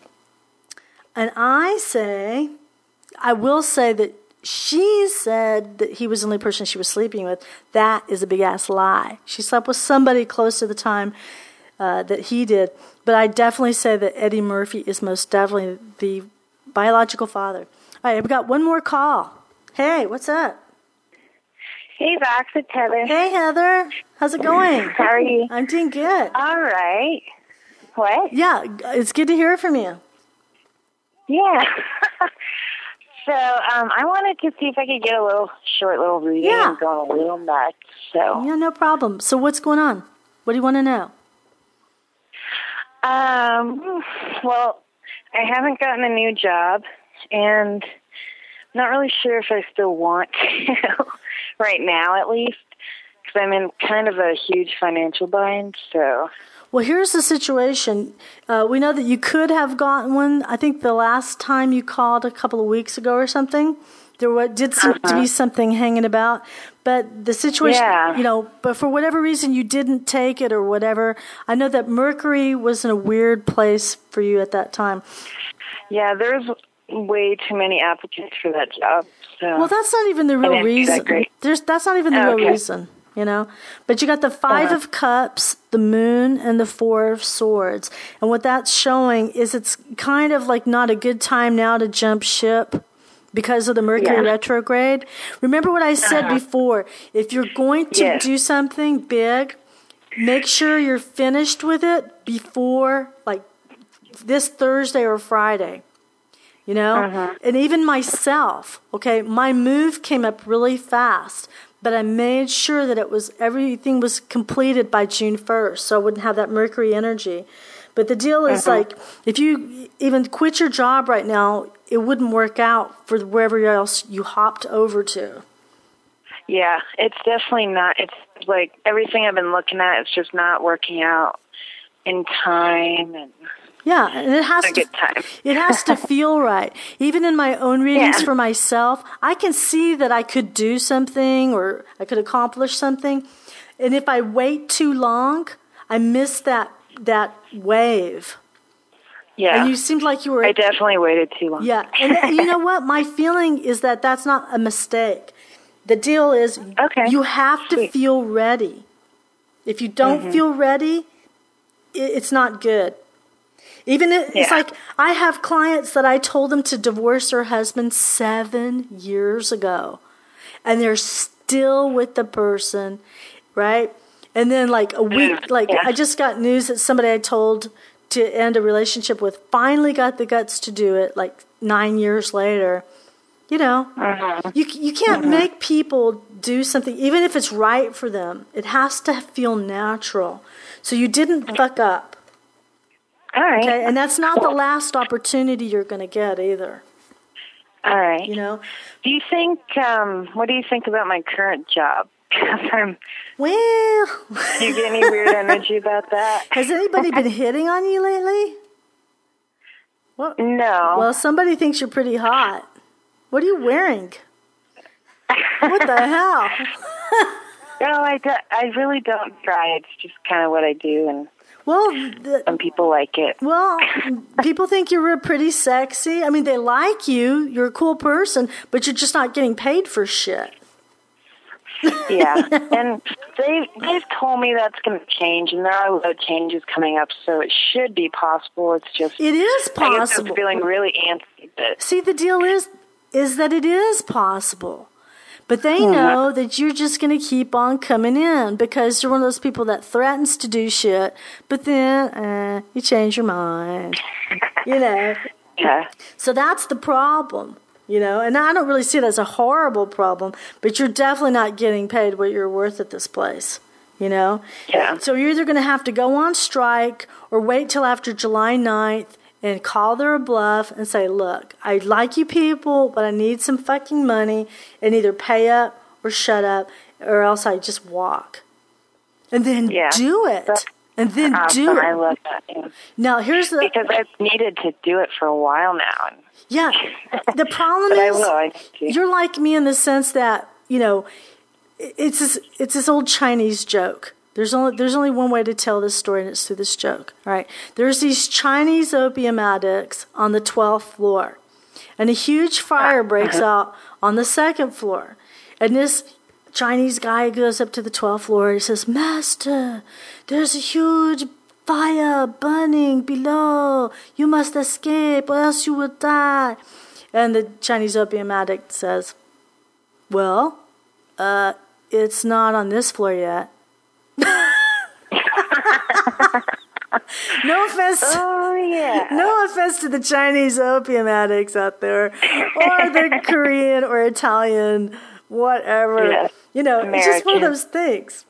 And I say, I will say that she said that he was the only person she was sleeping with. That is a big-ass lie. She slept with somebody close to the time uh, that he did. But I definitely say that Eddie Murphy is most definitely the biological father. All right, I've got one more call. Hey, what's up? Hey, Vox, it's Heather. Hey, Heather. How's it going? How are you? I'm doing good. All right. What? Yeah, it's good to hear from you. Yeah. so um, I wanted to see if I could get a little short little reading. Yeah. I'm going a little nuts. So. Yeah, no problem. So what's going on? What do you want to know? Um. Well, I haven't gotten a new job, and I'm not really sure if I still want to right now, at least, because I'm in kind of a huge financial bind, so... Well, here's the situation. Uh, we know that you could have gotten one. I think the last time you called a couple of weeks ago or something, there were, did seem uh-huh. to be something hanging about. But the situation, yeah. you know, but for whatever reason you didn't take it or whatever, I know that Mercury was in a weird place for you at that time. Yeah, there's way too many applicants for that job. So. Well, that's not even the real reason. That There's, that's not even the oh, real okay. reason. You know, but you got the Five uh-huh. of Cups, the Moon, and the Four of Swords. And what that's showing is it's kind of like not a good time now to jump ship because of the Mercury yeah. retrograde. Remember what I said uh-huh. before. If you're going to yes. do something big, make sure you're finished with it before, like, this Thursday or Friday. You know? Uh-huh. And even myself, okay, my move came up really fast. But I made sure that it was everything was completed by June first, so I wouldn't have that Mercury energy. But the deal is, uh-huh. like, if you even quit your job right now, it wouldn't work out for wherever else you hopped over to. Yeah, it's definitely not. It's like everything I've been looking at, it's just not working out in time and... Yeah, and it has to it has to feel right. Even in my own readings yeah. for myself, I can see that I could do something or I could accomplish something. And if I wait too long, I miss that that wave. Yeah. And you seemed like you were I definitely waited too long. Yeah. And you know what? My feeling is that that's not a mistake. The deal is okay. you have to Sweet. feel ready. If you don't mm-hmm. feel ready, it's not good. Even it, yeah. it's like I have clients that I told them to divorce their husband seven years ago, and they're still with the person, right? And then like a week, like yeah. I just got news that somebody I told to end a relationship with finally got the guts to do it, like nine years later. You know, uh-huh. you you can't uh-huh. make people do something, even if it's right for them. It has to feel natural. So you didn't fuck up. All right. Okay, and that's not the last opportunity you're going to get either. All right. You know? Do you think, um, what do you think about my current job? I'm, well... do you get any weird energy about that? Has anybody been hitting on you lately? Well, no. Well, somebody thinks you're pretty hot. What are you wearing? What the hell? No, I, do, I really don't try. It's just kind of what I do, and well, the, some people like it. Well, people think you're pretty sexy. I mean, they like you. You're a cool person, but you're just not getting paid for shit. Yeah, and they, they've told me that's going to change, and there are a lot of changes coming up, so it should be possible. It's just... It is possible. I guess I'm feeling really antsy. But see, the deal is, is that it is possible. But they mm-hmm. know that you're just going to keep on coming in because you're one of those people that threatens to do shit, but then uh, you change your mind, you know. Yeah. So that's the problem, you know. And I don't really see it as a horrible problem, but you're definitely not getting paid what you're worth at this place, you know. Yeah. So you're either going to have to go on strike or wait till after July ninth and call their bluff and say, look, I like you people, but I need some fucking money, and either pay up or shut up, or else I just walk. And then yeah. do it. That's and then awesome. do it. I love that. Yeah. Now, here's the... Because I've needed to do it for a while now. Yeah. The problem but is, I will. I you're like me in the sense that, you know, it's this, it's this old Chinese joke. There's only there's only one way to tell this story, and it's through this joke. All right, there's these Chinese opium addicts on the twelfth floor, and a huge fire breaks out on the second floor, and this Chinese guy goes up to the twelfth floor and he says, "Master, there's a huge fire burning below. You must escape, or else you will die." And the Chinese opium addict says, "Well, uh, it's not on this floor yet." No offense. Oh yeah. No offense to the Chinese opium addicts out there, or the Korean or Italian, whatever. Yeah. You know, American. It's just one of those things.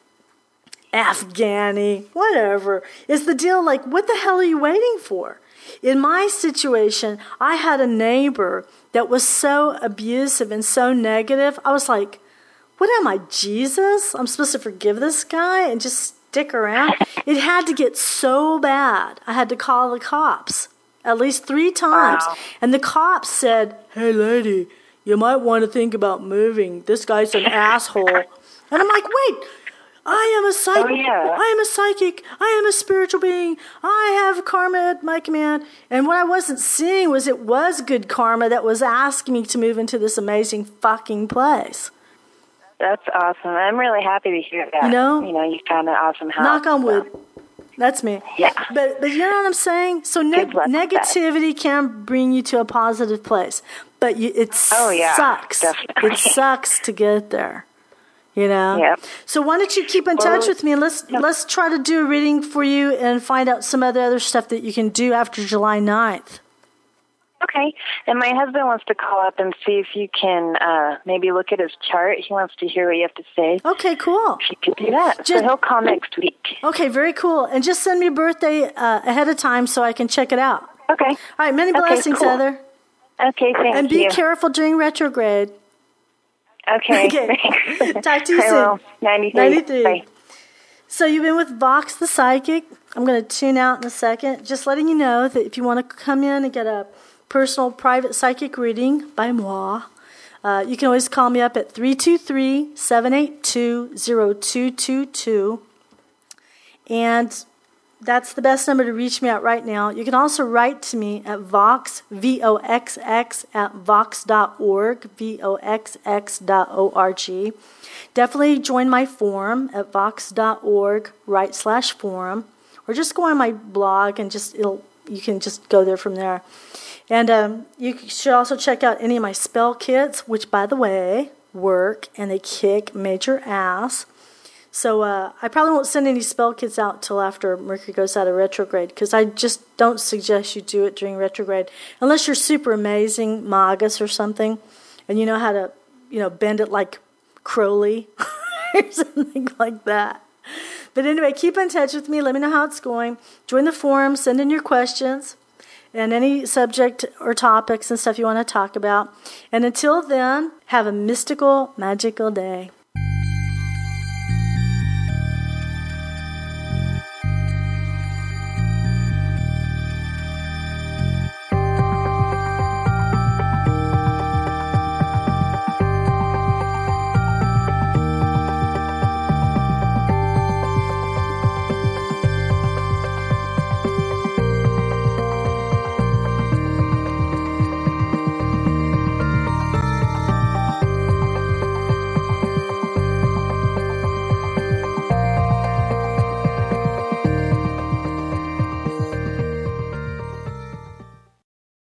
Afghani, whatever. It's the deal. Like, what the hell are you waiting for? In my situation, I had a neighbor that was so abusive and so negative. I was like, what am I, Jesus? I'm supposed to forgive this guy and just stick around? It had to get so bad. I had to call the cops at least three times. Wow. And the cops said, "Hey, lady, you might want to think about moving. This guy's an asshole." And I'm like, wait, I am a psychic. Oh, yeah. I am a psychic. I am a spiritual being. I have karma at my command. And what I wasn't seeing was it was good karma that was asking me to move into this amazing fucking place. That's awesome. I'm really happy to hear that. You know? You know, you found an awesome house. Knock on wood. So. That's me. Yeah. But but you know what I'm saying? So ne- negativity can bring you to a positive place. But you, it oh, yeah, sucks. Definitely. It sucks to get there. You know? Yep. So why don't you keep in well, touch with me, and let's yeah. let's try to do a reading for you and find out some other other stuff that you can do after July ninth. Okay. And my husband wants to call up and see if you can uh, maybe look at his chart. He wants to hear what you have to say. Okay, cool. If you could do that. Just, so he'll call next week. Okay, very cool. And just send me your birthday uh, ahead of time so I can check it out. Okay. All right, many okay, blessings, cool. Heather. Okay, thank you. And be you. careful during retrograde. Okay. Okay. Talk to you I soon. will. ninety-three. ninety-three. Bye. So you've been with Vox the Psychic. I'm going to tune out in a second. Just letting you know that if you want to come in and get a personal private psychic reading by moi, uh, you can always call me up at three two three, seven eight two, zero two two two. And that's the best number to reach me at right now. You can also write to me at Vox, V O X X, at vox dot org, V O X X dot O R G. Definitely join my forum at vox dot org, right slash forum, or just go on my blog and just it'll you can just go there from there. And um, you should also check out any of my spell kits, which, by the way, work and they kick major ass. So uh, I probably won't send any spell kits out till after Mercury goes out of retrograde, because I just don't suggest you do it during retrograde unless you're super amazing, Magus or something, and you know how to, you know, bend it like Crowley or something like that. But anyway, keep in touch with me. Let me know how it's going. Join the forum. Send in your questions and any subject or topics and stuff you want to talk about. And until then, have a mystical, magical day.